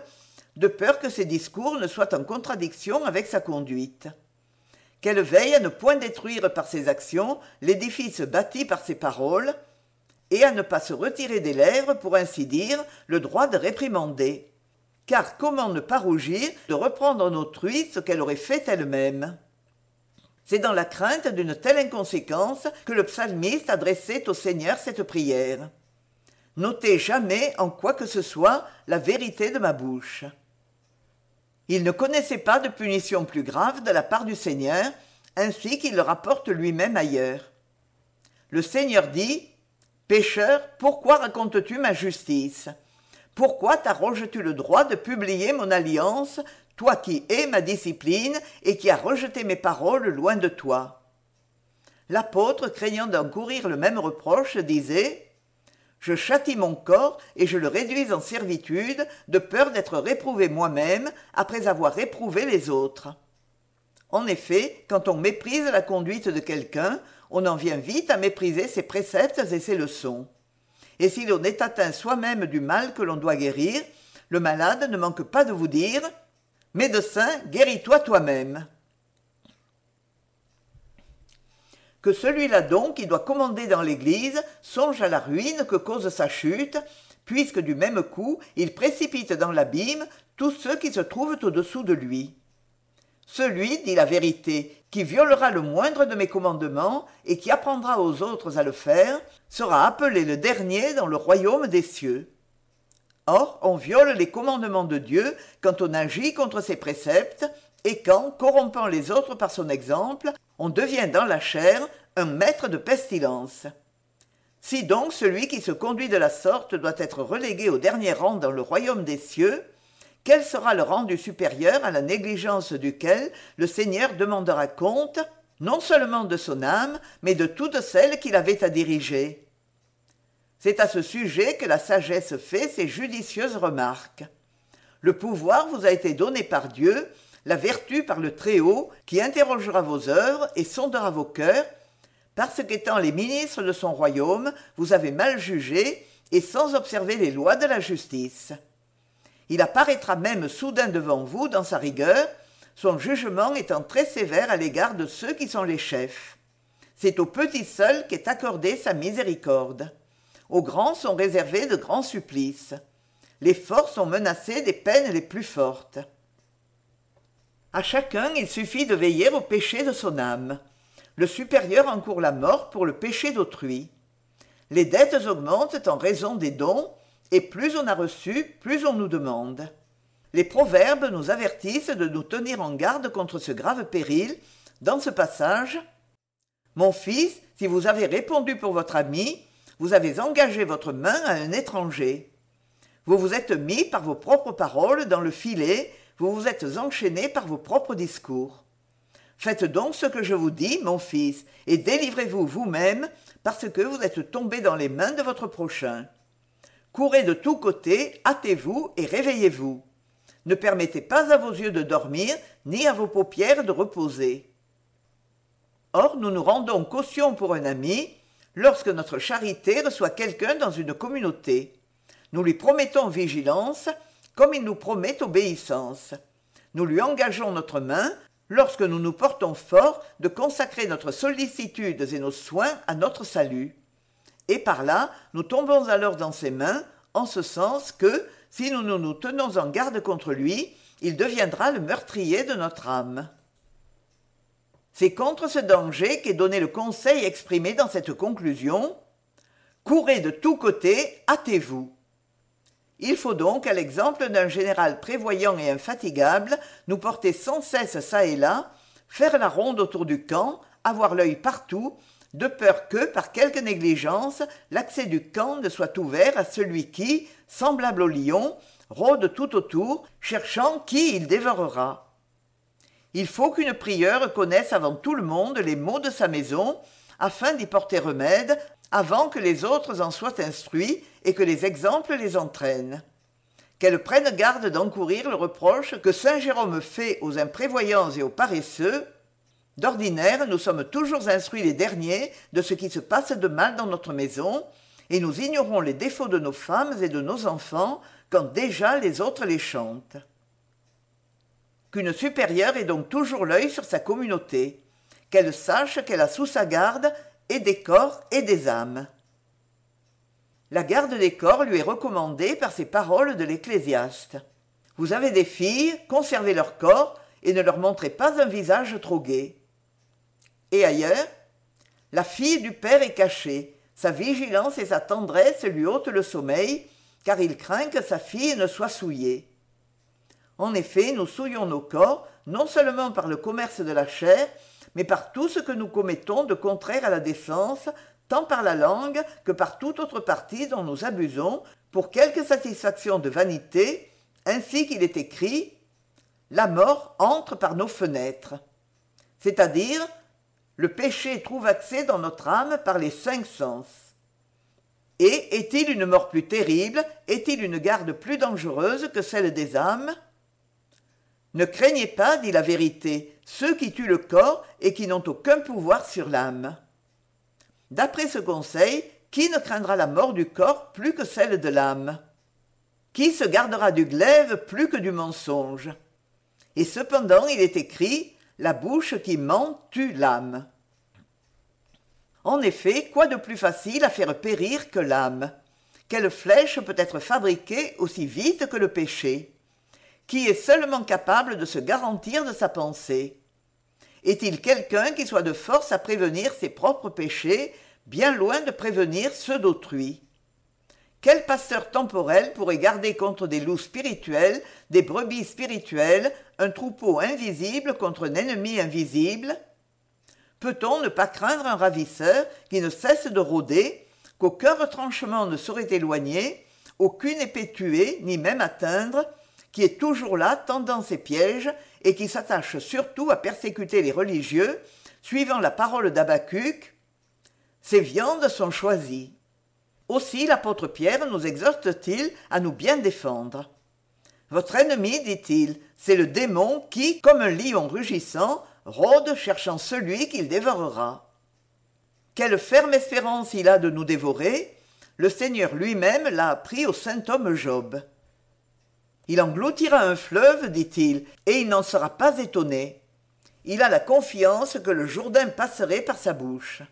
de peur que ses discours ne soient en contradiction avec sa conduite. Qu'elle veille à ne point détruire par ses actions l'édifice bâti par ses paroles, et à ne pas se retirer des lèvres, pour ainsi dire, le droit de réprimander. Car comment ne pas rougir de reprendre en autrui ce qu'elle aurait fait elle-même ? C'est dans la crainte d'une telle inconséquence que le psalmiste adressait au Seigneur cette prière. « N'ôtez jamais en quoi que ce soit la vérité de ma bouche. » Il ne connaissait pas de punition plus grave de la part du Seigneur, ainsi qu'il le rapporte lui-même ailleurs. Le Seigneur dit « Pécheur, pourquoi racontes-tu ma justice ? Pourquoi t'arroges-tu le droit de publier mon alliance, toi qui hais ma discipline et qui as rejeté mes paroles loin de toi ?» L'apôtre, craignant d'encourir le même reproche, disait « Je châtie mon corps et je le réduis en servitude, de peur d'être réprouvé moi-même après avoir réprouvé les autres. » En effet, quand on méprise la conduite de quelqu'un, on en vient vite à mépriser ses préceptes et ses leçons. Et si l'on est atteint soi-même du mal que l'on doit guérir, le malade ne manque pas de vous dire « Médecin, guéris-toi toi-même !» Que celui-là donc qui doit commander dans l'Église songe à la ruine que cause sa chute, puisque du même coup il précipite dans l'abîme tous ceux qui se trouvent au-dessous de lui. Celui, dit la vérité, qui violera le moindre de mes commandements et qui apprendra aux autres à le faire, sera appelé le dernier dans le royaume des cieux. Or, on viole les commandements de Dieu quand on agit contre ses préceptes, et quand, corrompant les autres par son exemple, on devient dans la chair un maître de pestilence. Si donc celui qui se conduit de la sorte doit être relégué au dernier rang dans le royaume des cieux, quel sera le rang du supérieur à la négligence duquel le Seigneur demandera compte, non seulement de son âme, mais de toutes celles qu'il avait à diriger ? C'est à ce sujet que la sagesse fait ses judicieuses remarques. Le pouvoir vous a été donné par Dieu, la vertu par le Très-Haut, qui interrogera vos œuvres et sondera vos cœurs, parce qu'étant les ministres de son royaume, vous avez mal jugé et sans observer les lois de la justice. Il apparaîtra même soudain devant vous dans sa rigueur, son jugement étant très sévère à l'égard de ceux qui sont les chefs. C'est aux petits seuls qu'est accordée sa miséricorde. Aux grands sont réservés de grands supplices. Les forts sont menacés des peines les plus fortes. À chacun, il suffit de veiller au péché de son âme. Le supérieur encourt la mort pour le péché d'autrui. Les dettes augmentent en raison des dons, et plus on a reçu, plus on nous demande. Les proverbes nous avertissent de nous tenir en garde contre ce grave péril, dans ce passage « Mon fils, si vous avez répondu pour votre ami, vous avez engagé votre main à un étranger. Vous vous êtes mis par vos propres paroles dans le filet, vous vous êtes enchaîné par vos propres discours. Faites donc ce que je vous dis, mon fils, et délivrez-vous vous-même, parce que vous êtes tombé dans les mains de votre prochain. Courez de tous côtés, hâtez-vous et réveillez-vous. Ne permettez pas à vos yeux de dormir, ni à vos paupières de reposer. » Or, nous nous rendons caution pour un ami lorsque notre charité reçoit quelqu'un dans une communauté. Nous lui promettons vigilance, comme il nous promet obéissance. Nous lui engageons notre main lorsque nous nous portons fort de consacrer notre sollicitude et nos soins à notre salut. Et par là, nous tombons alors dans ses mains, en ce sens que, si nous ne nous tenons en garde contre lui, il deviendra le meurtrier de notre âme. C'est contre ce danger qu'est donné le conseil exprimé dans cette conclusion « Courez de tous côtés, hâtez-vous ». Il faut donc, à l'exemple d'un général prévoyant et infatigable, nous porter sans cesse çà et là, faire la ronde autour du camp, avoir l'œil partout, de peur que, par quelque négligence, l'accès du camp ne soit ouvert à celui qui, semblable au lion, rôde tout autour, cherchant qui il dévorera. Il faut qu'une prieure connaisse avant tout le monde les maux de sa maison, afin d'y porter remède, avant que les autres en soient instruits et que les exemples les entraînent. Qu'elle prenne garde d'encourir le reproche que saint Jérôme fait aux imprévoyants et aux paresseux. D'ordinaire, nous sommes toujours instruits les derniers de ce qui se passe de mal dans notre maison, et nous ignorons les défauts de nos femmes et de nos enfants quand déjà les autres les chantent. qu'une supérieure ait donc toujours l'œil sur sa communauté, qu'elle sache qu'elle a sous sa garde et des corps et des âmes. La garde des corps lui est recommandée par ces paroles de l'Ecclésiaste. Vous avez des filles, conservez leur corps et ne leur montrez pas un visage trop gai. Et ailleurs, la fille du père est cachée, sa vigilance et sa tendresse lui ôtent le sommeil, car il craint que sa fille ne soit souillée. En effet, nous souillons nos corps, non seulement par le commerce de la chair, mais par tout ce que nous commettons de contraire à la décence, tant par la langue que par toute autre partie dont nous abusons, pour quelque satisfaction de vanité, ainsi qu'il est écrit « La mort entre par nos fenêtres », c'est-à-dire le péché trouve accès dans notre âme par les cinq sens. Et est-il une mort plus terrible, est-il une garde plus dangereuse que celle des âmes ? Ne craignez pas, dit la vérité, ceux qui tuent le corps et qui n'ont aucun pouvoir sur l'âme. D'après ce conseil, qui ne craindra la mort du corps plus que celle de l'âme ? Qui se gardera du glaive plus que du mensonge ? Et cependant, il est écrit « La bouche qui ment tue l'âme ». En effet, quoi de plus facile à faire périr que l'âme ? Quelle flèche peut être fabriquée aussi vite que le péché ? Qui est seulement capable de se garantir de sa pensée ? Est-il quelqu'un qui soit de force à prévenir ses propres péchés, bien loin de prévenir ceux d'autrui ? Quel pasteur temporel pourrait garder contre des loups spirituels, des brebis spirituelles, un troupeau invisible contre un ennemi invisible ? Peut-on ne pas craindre un ravisseur qui ne cesse de rôder, qu'aucun retranchement ne saurait éloigner, aucune épée tuer, ni même atteindre, qui est toujours là tendant ses pièges et qui s'attache surtout à persécuter les religieux, suivant la parole d'Habacuc, « Ces viandes sont choisies ». Aussi l'apôtre Pierre nous exhorte-t-il à nous bien défendre. « Votre ennemi, dit-il, c'est le démon qui, comme un lion rugissant, rôde cherchant celui qu'il dévorera. » Quelle ferme espérance il a de nous dévorer, le Seigneur lui-même l'a appris au saint homme Job. Il engloutira un fleuve, dit-il, et il n'en sera pas étonné. Il a la confiance que le Jourdain passerait par sa bouche.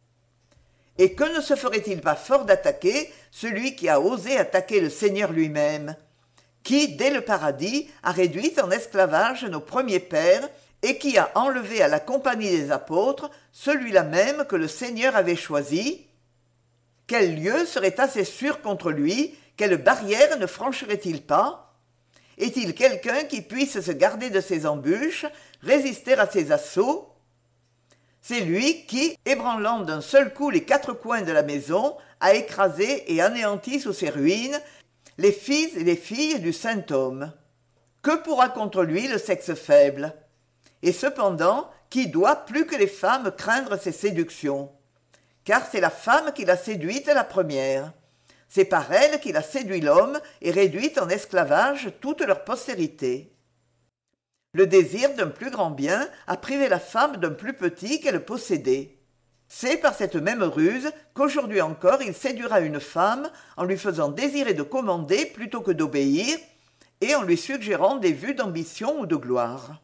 Et que ne se ferait-il pas fort d'attaquer celui qui a osé attaquer le Seigneur lui-même, qui, dès le paradis, a réduit en esclavage nos premiers pères et qui a enlevé à la compagnie des apôtres celui-là même que le Seigneur avait choisi? Quel lieu serait assez sûr contre lui? Quelle barrière ne franchirait-il pas? Est-il quelqu'un qui puisse se garder de ses embûches, résister à ses assauts? C'est lui qui, ébranlant d'un seul coup les quatre coins de la maison, a écrasé et anéanti sous ses ruines les fils et les filles du saint homme. Que pourra contre lui le sexe faible? Et cependant, qui doit plus que les femmes craindre ses séductions? Car c'est la femme qui l'a séduite la première. C'est par elle qu'il a séduit l'homme et réduit en esclavage toute leur postérité. Le désir d'un plus grand bien a privé la femme d'un plus petit qu'elle possédait. C'est par cette même ruse qu'aujourd'hui encore il séduira une femme en lui faisant désirer de commander plutôt que d'obéir et en lui suggérant des vues d'ambition ou de gloire.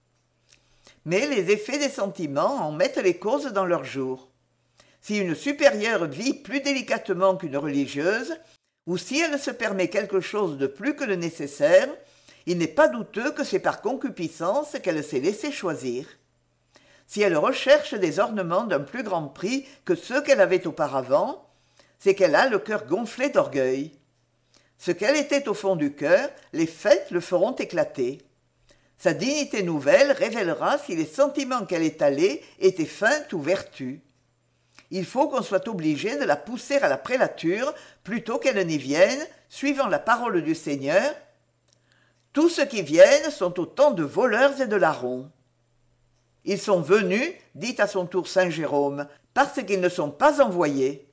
Mais les effets des sentiments en mettent les causes dans leur jour. Si une supérieure vit plus délicatement qu'une religieuse, ou si elle se permet quelque chose de plus que le nécessaire, il n'est pas douteux que c'est par concupiscence qu'elle s'est laissé choisir. Si elle recherche des ornements d'un plus grand prix que ceux qu'elle avait auparavant, c'est qu'elle a le cœur gonflé d'orgueil. Ce qu'elle était au fond du cœur, les fêtes le feront éclater. Sa dignité nouvelle révélera si les sentiments qu'elle étalait étaient feinte ou vertu. Il faut qu'on soit obligé de la pousser à la prélature plutôt qu'elle n'y vienne, suivant la parole du Seigneur. Tous ceux qui viennent sont autant de voleurs et de larrons. Ils sont venus, dit à son tour saint Jérôme, parce qu'ils ne sont pas envoyés.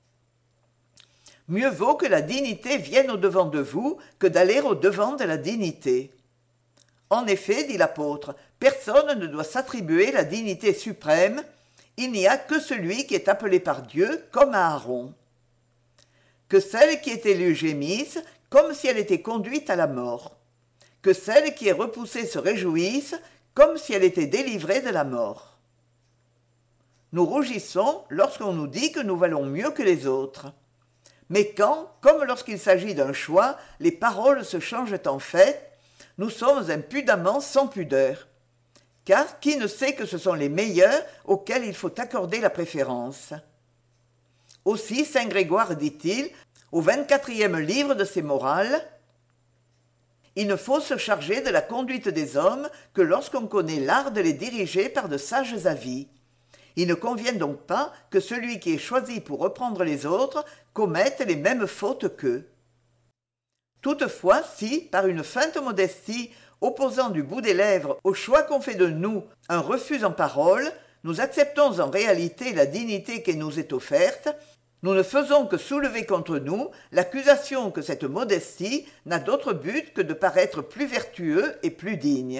Mieux vaut que la dignité vienne au-devant de vous que d'aller au-devant de la dignité. En effet, dit l'apôtre, personne ne doit s'attribuer la dignité suprême, il n'y a que celui qui est appelé par Dieu comme Aaron. Que celle qui est élue gémisse comme si elle était conduite à la mort. que celle qui est repoussée se réjouisse comme si elle était délivrée de la mort. Nous rougissons lorsqu'on nous dit que nous valons mieux que les autres. Mais quand, comme lorsqu'il s'agit d'un choix, les paroles se changent en fait, nous sommes impudemment sans pudeur. Car qui ne sait que ce sont les meilleurs auxquels il faut accorder la préférence? Aussi saint Grégoire dit-il, au vingt-quatrième livre de ses Morales, « Il ne faut se charger de la conduite des hommes que lorsqu'on connaît l'art de les diriger par de sages avis. Il ne convient donc pas que celui qui est choisi pour reprendre les autres commette les mêmes fautes qu'eux. Toutefois, si, par une feinte modestie, opposant du bout des lèvres au choix qu'on fait de nous un refus en parole, nous acceptons en réalité la dignité qui nous est offerte, nous ne faisons que soulever contre nous l'accusation que cette modestie n'a d'autre but que de paraître plus vertueux et plus digne.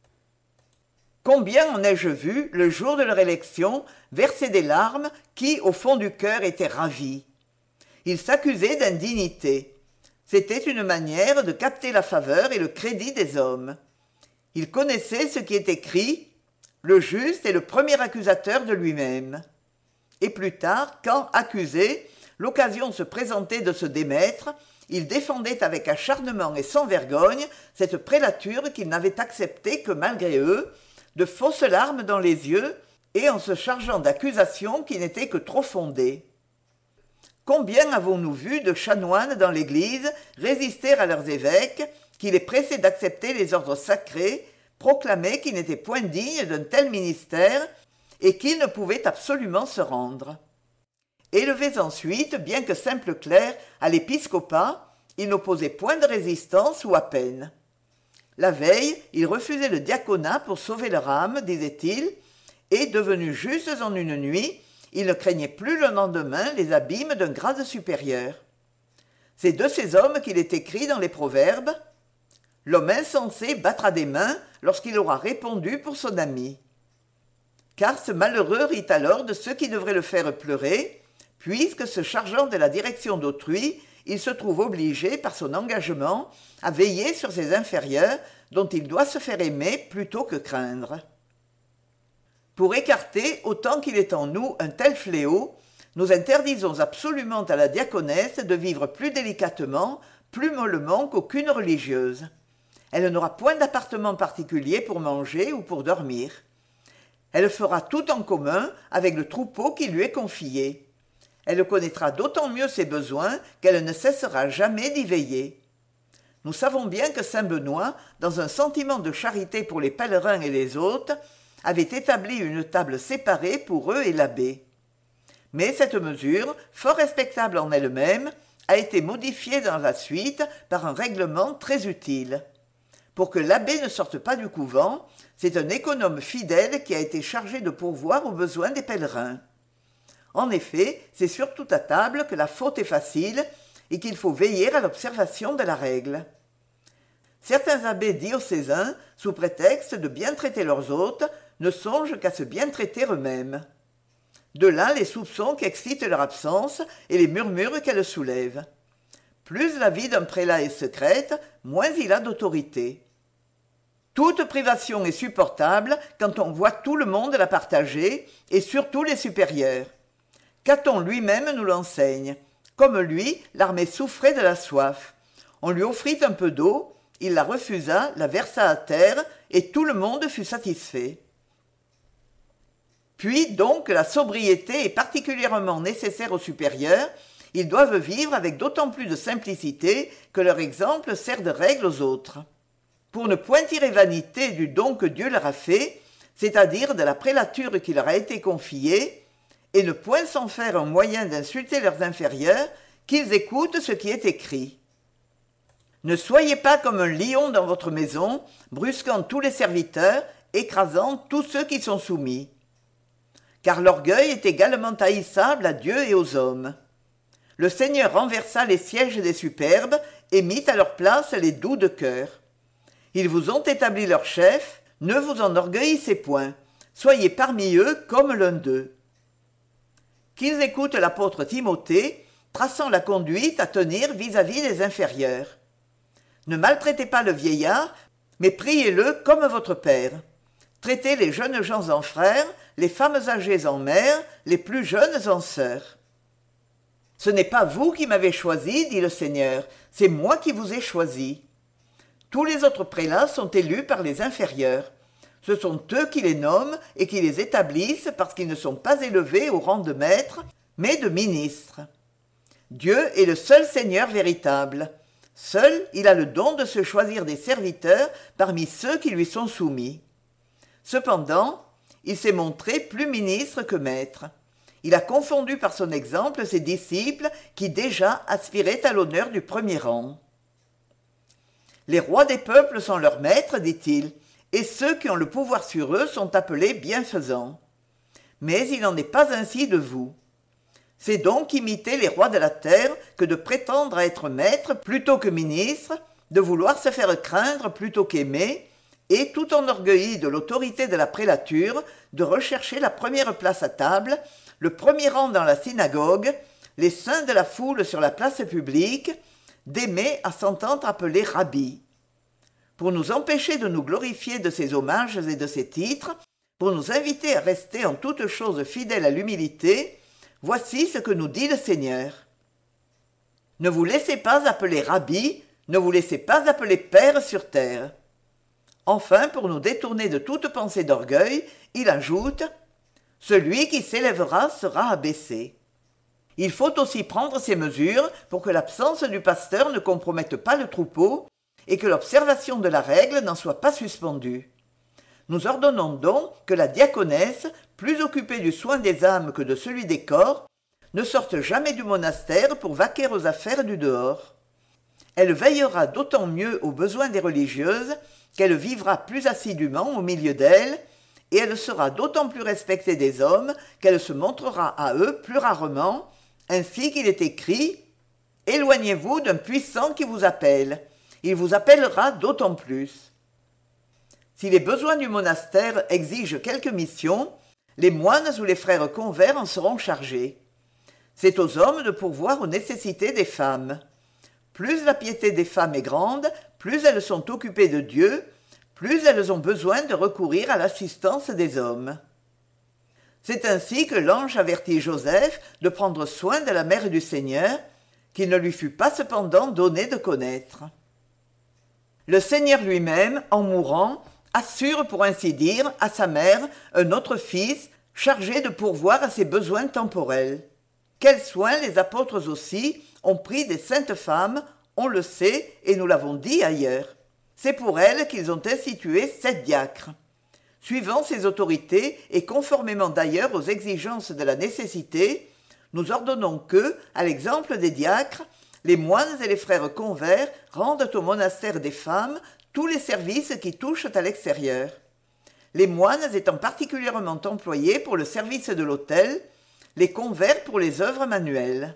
Combien en ai-je vu, le jour de leur élection, verser des larmes qui, au fond du cœur, étaient ravis. Ils s'accusaient d'indignité. C'était une manière de capter la faveur et le crédit des hommes. Ils connaissaient ce qui est écrit « Le juste est le premier accusateur de lui-même ». Et plus tard, quand, accusé, l'occasion se présentait de se démettre, ils défendaient avec acharnement et sans vergogne cette prélature qu'ils n'avaient acceptée que malgré eux, de fausses larmes dans les yeux et en se chargeant d'accusations qui n'étaient que trop fondées. Combien avons-nous vu de chanoines dans l'Église résister à leurs évêques, qui les pressaient d'accepter les ordres sacrés, proclamaient qu'ils n'étaient point dignes d'un tel ministère et qu'ils ne pouvaient absolument se rendre. Élevés ensuite, bien que simples clercs, à l'épiscopat, ils n'opposaient point de résistance ou à peine. La veille, ils refusaient le diaconat pour sauver leur âme, disait-il, et, devenus justes en une nuit, ils ne craignaient plus le lendemain les abîmes d'un grade supérieur. C'est de ces hommes qu'il est écrit dans les Proverbes « L'homme insensé battra des mains lorsqu'il aura répondu pour son ami. » Car ce malheureux rit alors de ceux qui devraient le faire pleurer, puisque, se chargeant de la direction d'autrui, il se trouve obligé, par son engagement, à veiller sur ses inférieurs, dont il doit se faire aimer plutôt que craindre. Pour écarter, autant qu'il est en nous, un tel fléau, nous interdisons absolument à la diaconesse de vivre plus délicatement, plus mollement qu'aucune religieuse. Elle n'aura point d'appartement particulier pour manger ou pour dormir. Elle fera tout en commun avec le troupeau qui lui est confié. Elle connaîtra d'autant mieux ses besoins qu'elle ne cessera jamais d'y veiller. Nous savons bien que saint Benoît, dans un sentiment de charité pour les pèlerins et les hôtes, avait établi une table séparée pour eux et l'abbé. Mais cette mesure, fort respectable en elle-même, a été modifiée dans la suite par un règlement très utile. Pour que l'abbé ne sorte pas du couvent, c'est un économe fidèle qui a été chargé de pourvoir aux besoins des pèlerins. En effet, c'est surtout à table que la faute est facile et qu'il faut veiller à l'observation de la règle. Certains abbés diocésains, sous prétexte de bien traiter leurs hôtes, ne songent qu'à se bien traiter eux-mêmes. De là les soupçons qu'excitent leur absence et les murmures qu'elle soulève. Plus la vie d'un prélat est secrète, moins il a d'autorité. Toute privation est supportable quand on voit tout le monde la partager, et surtout les supérieurs. Caton lui-même nous l'enseigne. Comme lui, l'armée souffrait de la soif. On lui offrit un peu d'eau, il la refusa, la versa à terre, et tout le monde fut satisfait. Puis donc la sobriété est particulièrement nécessaire aux supérieurs, ils doivent vivre avec d'autant plus de simplicité que leur exemple sert de règle aux autres. Pour ne point tirer vanité du don que Dieu leur a fait, c'est-à-dire de la prélature qui leur a été confiée, et ne point s'en faire un moyen d'insulter leurs inférieurs, qu'ils écoutent ce qui est écrit. Ne soyez pas comme un lion dans votre maison, brusquant tous les serviteurs, écrasant tous ceux qui sont soumis. Car l'orgueil est également haïssable à Dieu et aux hommes. Le Seigneur renversa les sièges des superbes et mit à leur place les doux de cœur. Ils vous ont établi leur chef, ne vous enorgueillissez point, soyez parmi eux comme l'un d'eux. Qu'ils écoutent l'apôtre Timothée, traçant la conduite à tenir vis-à-vis des inférieurs. Ne maltraitez pas le vieillard, Mais priez-le comme votre Père. Traitez les jeunes gens en frères, les femmes âgées en mères, les plus jeunes en sœurs. Ce n'est pas vous qui m'avez choisi, dit le Seigneur, c'est moi qui vous ai choisi. Tous les autres prélats sont élus par les inférieurs. Ce sont eux qui les nomment et qui les établissent parce qu'ils ne sont pas élevés au rang de maîtres, mais de ministres. Dieu est le seul Seigneur véritable. Seul, il a le don de se choisir des serviteurs parmi ceux qui lui sont soumis. Cependant, il s'est montré plus ministre que maître. Il a confondu par son exemple ses disciples qui déjà aspiraient à l'honneur du premier rang. Les rois des peuples sont leurs maîtres, dit-il, et ceux qui ont le pouvoir sur eux sont appelés bienfaisants. Mais il n'en est pas ainsi de vous. C'est donc imiter les rois de la terre que de prétendre à être maître plutôt que ministre, de vouloir se faire craindre plutôt qu'aimer, et, tout enorgueilli de l'autorité de la prélature, de rechercher la première place à table, le premier rang dans la synagogue, les saints de la foule sur la place publique, d'aimer à s'entendre appeler rabbi. Pour nous empêcher de nous glorifier de ces hommages et de ces titres, pour nous inviter à rester en toutes choses fidèles à l'humilité, voici ce que nous dit le Seigneur. Ne vous laissez pas appeler rabbi, ne vous laissez pas appeler père sur terre. Enfin, pour nous détourner de toute pensée d'orgueil, il ajoute « Celui qui s'élèvera sera abaissé ». Il faut aussi prendre ces mesures pour que l'absence du pasteur ne compromette pas le troupeau et que l'observation de la règle n'en soit pas suspendue. Nous ordonnons donc que la diaconesse, plus occupée du soin des âmes que de celui des corps, ne sorte jamais du monastère pour vaquer aux affaires du dehors. Elle veillera d'autant mieux aux besoins des religieuses qu'elle vivra plus assidûment au milieu d'elles, et elle sera d'autant plus respectée des hommes qu'elle se montrera à eux plus rarement, ainsi qu'il est écrit « Éloignez-vous d'un puissant qui vous appelle, il vous appellera d'autant plus ». Si les besoins du monastère exigent quelque mission, les moines ou les frères convers en seront chargés. C'est aux hommes de pourvoir aux nécessités des femmes. Plus la piété des femmes est grande, plus elles sont occupées de Dieu, plus elles ont besoin de recourir à l'assistance des hommes. C'est ainsi que l'ange avertit Joseph de prendre soin de la mère du Seigneur, qu'il ne lui fut pas cependant donné de connaître. Le Seigneur lui-même, en mourant, assure pour ainsi dire à sa mère un autre fils chargé de pourvoir à ses besoins temporels. Quels soins les apôtres aussi ont pris des saintes femmes, on le sait et nous l'avons dit ailleurs. C'est pour elles qu'ils ont institué sept diacres. Suivant ces autorités et conformément d'ailleurs aux exigences de la nécessité, nous ordonnons que, à l'exemple des diacres, les moines et les frères convers rendent au monastère des femmes tous les services qui touchent à l'extérieur. Les moines étant particulièrement employés pour le service de l'autel, les convers pour les œuvres manuelles.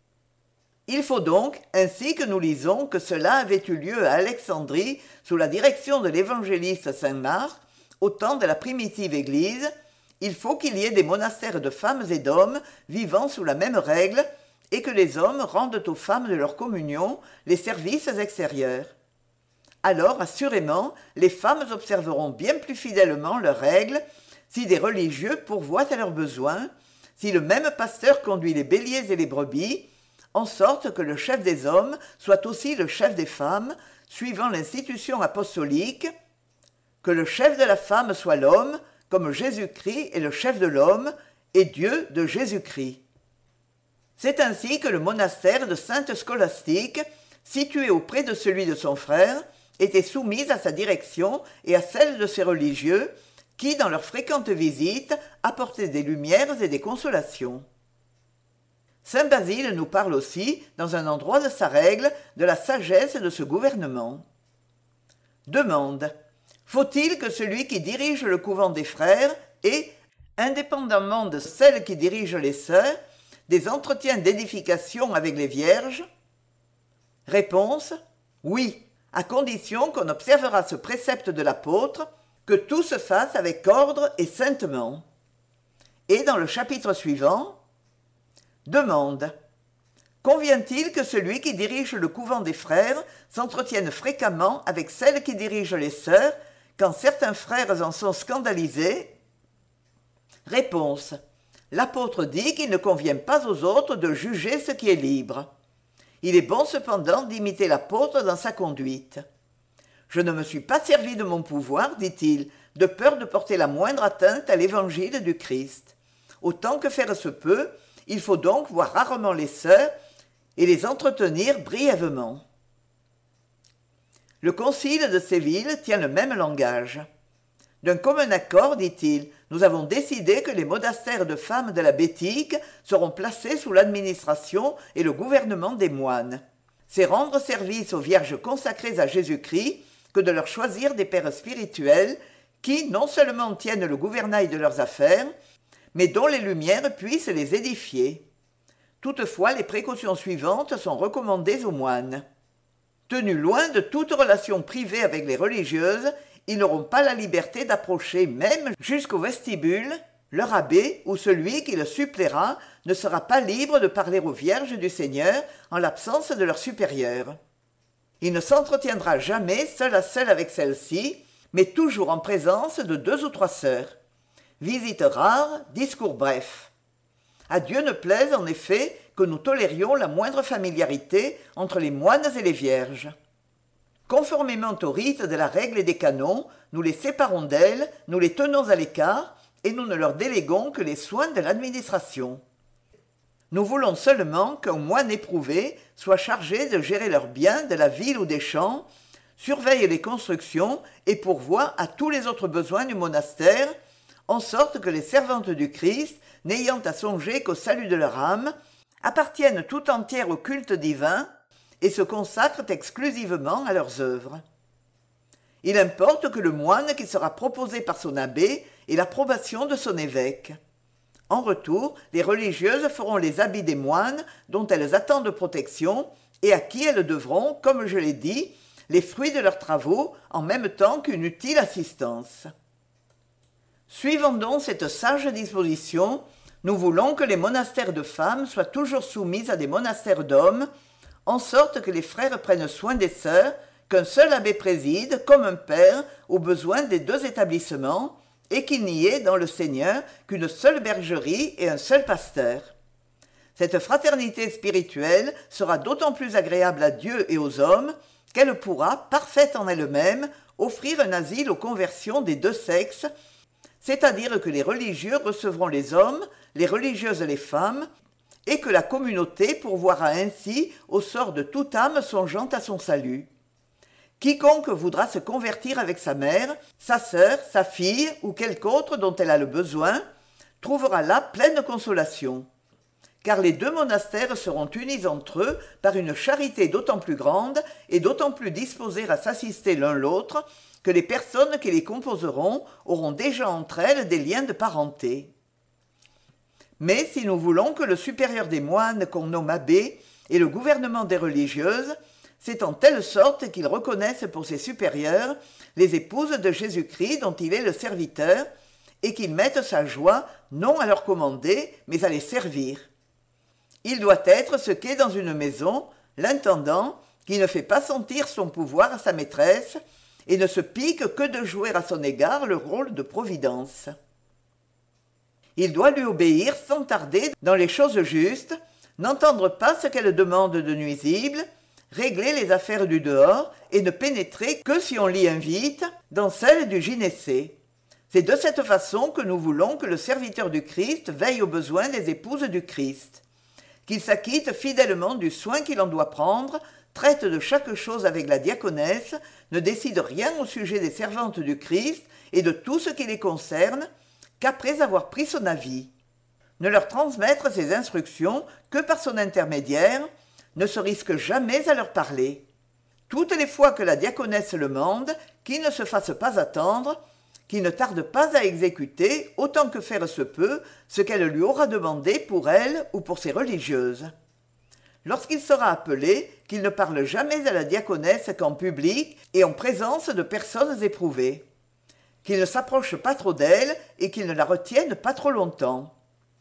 Il faut donc, ainsi que nous lisons que cela avait eu lieu à Alexandrie sous la direction de l'évangéliste saint Marc, au temps de la primitive Église, il faut qu'il y ait des monastères de femmes et d'hommes vivant sous la même règle et que les hommes rendent aux femmes de leur communion les services extérieurs. Alors, assurément, les femmes observeront bien plus fidèlement leurs règles si des religieux pourvoient à leurs besoins, si le même pasteur conduit les béliers et les brebis, en sorte que le chef des hommes soit aussi le chef des femmes, suivant l'institution apostolique, que le chef de la femme soit l'homme, comme Jésus-Christ est le chef de l'homme, et Dieu de Jésus-Christ. C'est ainsi que le monastère de Sainte Scolastique, situé auprès de celui de son frère, était soumis à sa direction et à celle de ses religieux, qui, dans leurs fréquentes visites, apportaient des lumières et des consolations. Saint Basile nous parle aussi, dans un endroit de sa règle, de la sagesse de ce gouvernement. Demande. Faut-il que celui qui dirige le couvent des frères ait, indépendamment de celle qui dirige les sœurs, des entretiens d'édification avec les vierges? Réponse. Oui, à condition qu'on observera ce précepte de l'apôtre, que tout se fasse avec ordre et saintement. Et dans le chapitre suivant, demande. Convient-il que celui qui dirige le couvent des frères s'entretienne fréquemment avec celle qui dirige les sœurs, quand certains frères en sont scandalisés? Réponse. L'apôtre dit qu'il ne convient pas aux autres de juger ce qui est libre. Il est bon cependant d'imiter l'apôtre dans sa conduite. Je ne me suis pas servi de mon pouvoir, dit-il, de peur de porter la moindre atteinte à l'évangile du Christ. Autant que faire se peut, il faut donc voir rarement les sœurs et les entretenir brièvement. Le concile de Séville tient le même langage. D'un commun accord, dit-il, nous avons décidé que les monastères de femmes de la Bétique seront placés sous l'administration et le gouvernement des moines. C'est rendre service aux vierges consacrées à Jésus-Christ que de leur choisir des pères spirituels qui non seulement tiennent le gouvernail de leurs affaires, mais dont les lumières puissent les édifier. Toutefois, les précautions suivantes sont recommandées aux moines. Tenus loin de toute relation privée avec les religieuses, ils n'auront pas la liberté d'approcher même jusqu'au vestibule. Leur abbé ou celui qui le suppléera ne sera pas libre de parler aux vierges du Seigneur en l'absence de leur supérieur. Il ne s'entretiendra jamais seul à seul avec celle-ci, mais toujours en présence de deux ou trois sœurs. Visite rare, discours bref. À Dieu ne plaise en effet que nous tolérions la moindre familiarité entre les moines et les vierges. Conformément au rite de la règle et des canons, nous les séparons d'elles, nous les tenons à l'écart, et nous ne leur déléguons que les soins de l'administration. Nous voulons seulement qu'un moine éprouvé soit chargé de gérer leurs biens de la ville ou des champs, surveille les constructions et pourvoie à tous les autres besoins du monastère, en sorte que les servantes du Christ, n'ayant à songer qu'au salut de leur âme, appartiennent tout entières au culte divin et se consacrent exclusivement à leurs œuvres. Il importe que le moine qui sera proposé par son abbé ait l'approbation de son évêque. En retour, les religieuses feront les habits des moines dont elles attendent protection et à qui elles devront, comme je l'ai dit, les fruits de leurs travaux en même temps qu'une utile assistance. Suivant donc cette sage disposition, nous voulons que les monastères de femmes soient toujours soumis à des monastères d'hommes, en sorte que les frères prennent soin des sœurs, qu'un seul abbé préside, comme un père, aux besoins des deux établissements, et qu'il n'y ait dans le Seigneur qu'une seule bergerie et un seul pasteur. Cette fraternité spirituelle sera d'autant plus agréable à Dieu et aux hommes qu'elle pourra, parfaite en elle-même, offrir un asile aux conversions des deux sexes, c'est-à-dire que les religieux recevront les hommes, les religieuses les femmes, et que la communauté pourvoira ainsi au sort de toute âme songeant à son salut. Quiconque voudra se convertir avec sa mère, sa sœur, sa fille ou quelque autre dont elle a le besoin, trouvera là pleine consolation. Car les deux monastères seront unis entre eux par une charité d'autant plus grande et d'autant plus disposée à s'assister l'un l'autre que les personnes qui les composeront auront déjà entre elles des liens de parenté. Mais si nous voulons que le supérieur des moines qu'on nomme abbé et le gouvernement des religieuses, c'est en telle sorte qu'ils reconnaissent pour ses supérieurs les épouses de Jésus-Christ dont il est le serviteur, et qu'ils mettent sa joie non à leur commander, mais à les servir. Il doit être ce qu'est dans une maison l'intendant qui ne fait pas sentir son pouvoir à sa maîtresse et ne se pique que de jouer à son égard le rôle de providence. Il doit lui obéir sans tarder dans les choses justes, n'entendre pas ce qu'elle demande de nuisible, régler les affaires du dehors et ne pénétrer que si on l'y invite dans celles du gynécée. C'est de cette façon que nous voulons que le serviteur du Christ veille aux besoins des épouses du Christ, qu'il s'acquitte fidèlement du soin qu'il en doit prendre, traite de chaque chose avec la diaconesse, ne décide rien au sujet des servantes du Christ et de tout ce qui les concerne, qu'après avoir pris son avis. Ne leur transmettre ses instructions que par son intermédiaire, ne se risque jamais à leur parler. Toutes les fois que la diaconesse le mande, qu'il ne se fasse pas attendre, qu'il ne tarde pas à exécuter, autant que faire se peut, ce qu'elle lui aura demandé pour elle ou pour ses religieuses. Lorsqu'il sera appelé, qu'il ne parle jamais à la diaconesse qu'en public et en présence de personnes éprouvées. Qu'il ne s'approche pas trop d'elle et qu'il ne la retienne pas trop longtemps.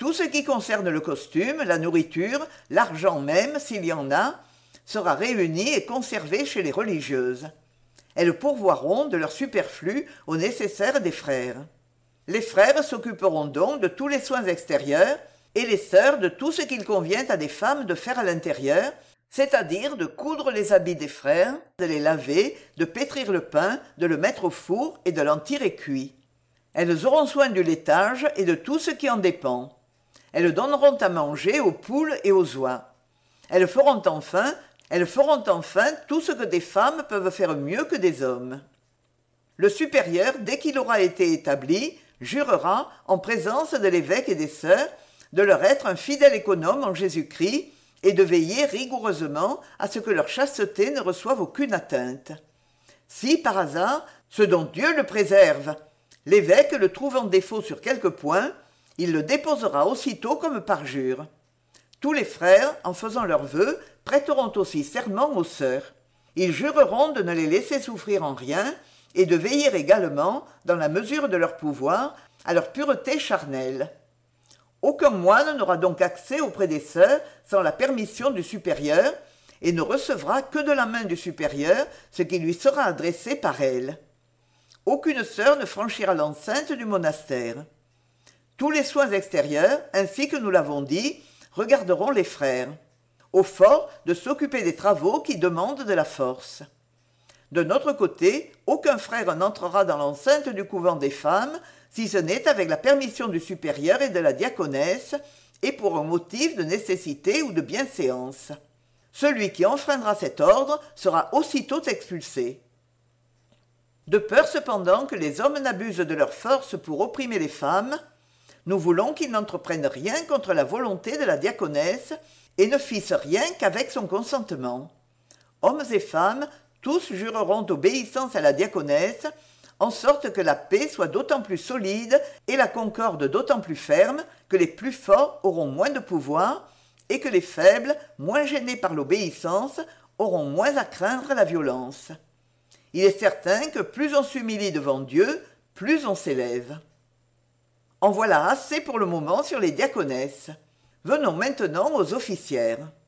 Tout ce qui concerne le costume, la nourriture, l'argent même, s'il y en a, sera réuni et conservé chez les religieuses. Elles pourvoiront de leur superflu au nécessaire des frères. Les frères s'occuperont donc de tous les soins extérieurs et les sœurs de tout ce qu'il convient à des femmes de faire à l'intérieur, c'est-à-dire de coudre les habits des frères, de les laver, de pétrir le pain, de le mettre au four et de l'en tirer cuit. Elles auront soin du laitage et de tout ce qui en dépend. Elles donneront à manger aux poules et aux oies. Elles feront enfin, elles feront enfin tout ce que des femmes peuvent faire mieux que des hommes. Le supérieur, dès qu'il aura été établi, jurera, en présence de l'évêque et des sœurs, de leur être un fidèle économe en Jésus-Christ et de veiller rigoureusement à ce que leur chasteté ne reçoive aucune atteinte. Si, par hasard, ce dont Dieu le préserve, l'évêque le trouve en défaut sur quelque point, il le déposera aussitôt comme parjure. Tous les frères, en faisant leurs vœux, prêteront aussi serment aux sœurs. Ils jureront de ne les laisser souffrir en rien et de veiller également, dans la mesure de leur pouvoir, à leur pureté charnelle. Aucun moine n'aura donc accès auprès des sœurs sans la permission du supérieur et ne recevra que de la main du supérieur ce qui lui sera adressé par elle. Aucune sœur ne franchira l'enceinte du monastère. Tous les soins extérieurs, ainsi que nous l'avons dit, regarderont les frères. Au fort, de s'occuper des travaux qui demandent de la force. De notre côté, aucun frère n'entrera dans l'enceinte du couvent des femmes, si ce n'est avec la permission du supérieur et de la diaconesse, et pour un motif de nécessité ou de bienséance. Celui qui enfreindra cet ordre sera aussitôt expulsé. De peur cependant que les hommes n'abusent de leur force pour opprimer les femmes, nous voulons qu'ils n'entreprennent rien contre la volonté de la diaconesse et ne fissent rien qu'avec son consentement. Hommes et femmes, tous jureront obéissance à la diaconesse, en sorte que la paix soit d'autant plus solide et la concorde d'autant plus ferme que les plus forts auront moins de pouvoir et que les faibles, moins gênés par l'obéissance, auront moins à craindre la violence. Il est certain que plus on s'humilie devant Dieu, plus on s'élève. En voilà assez pour le moment sur les diaconesses. Venons maintenant aux officières.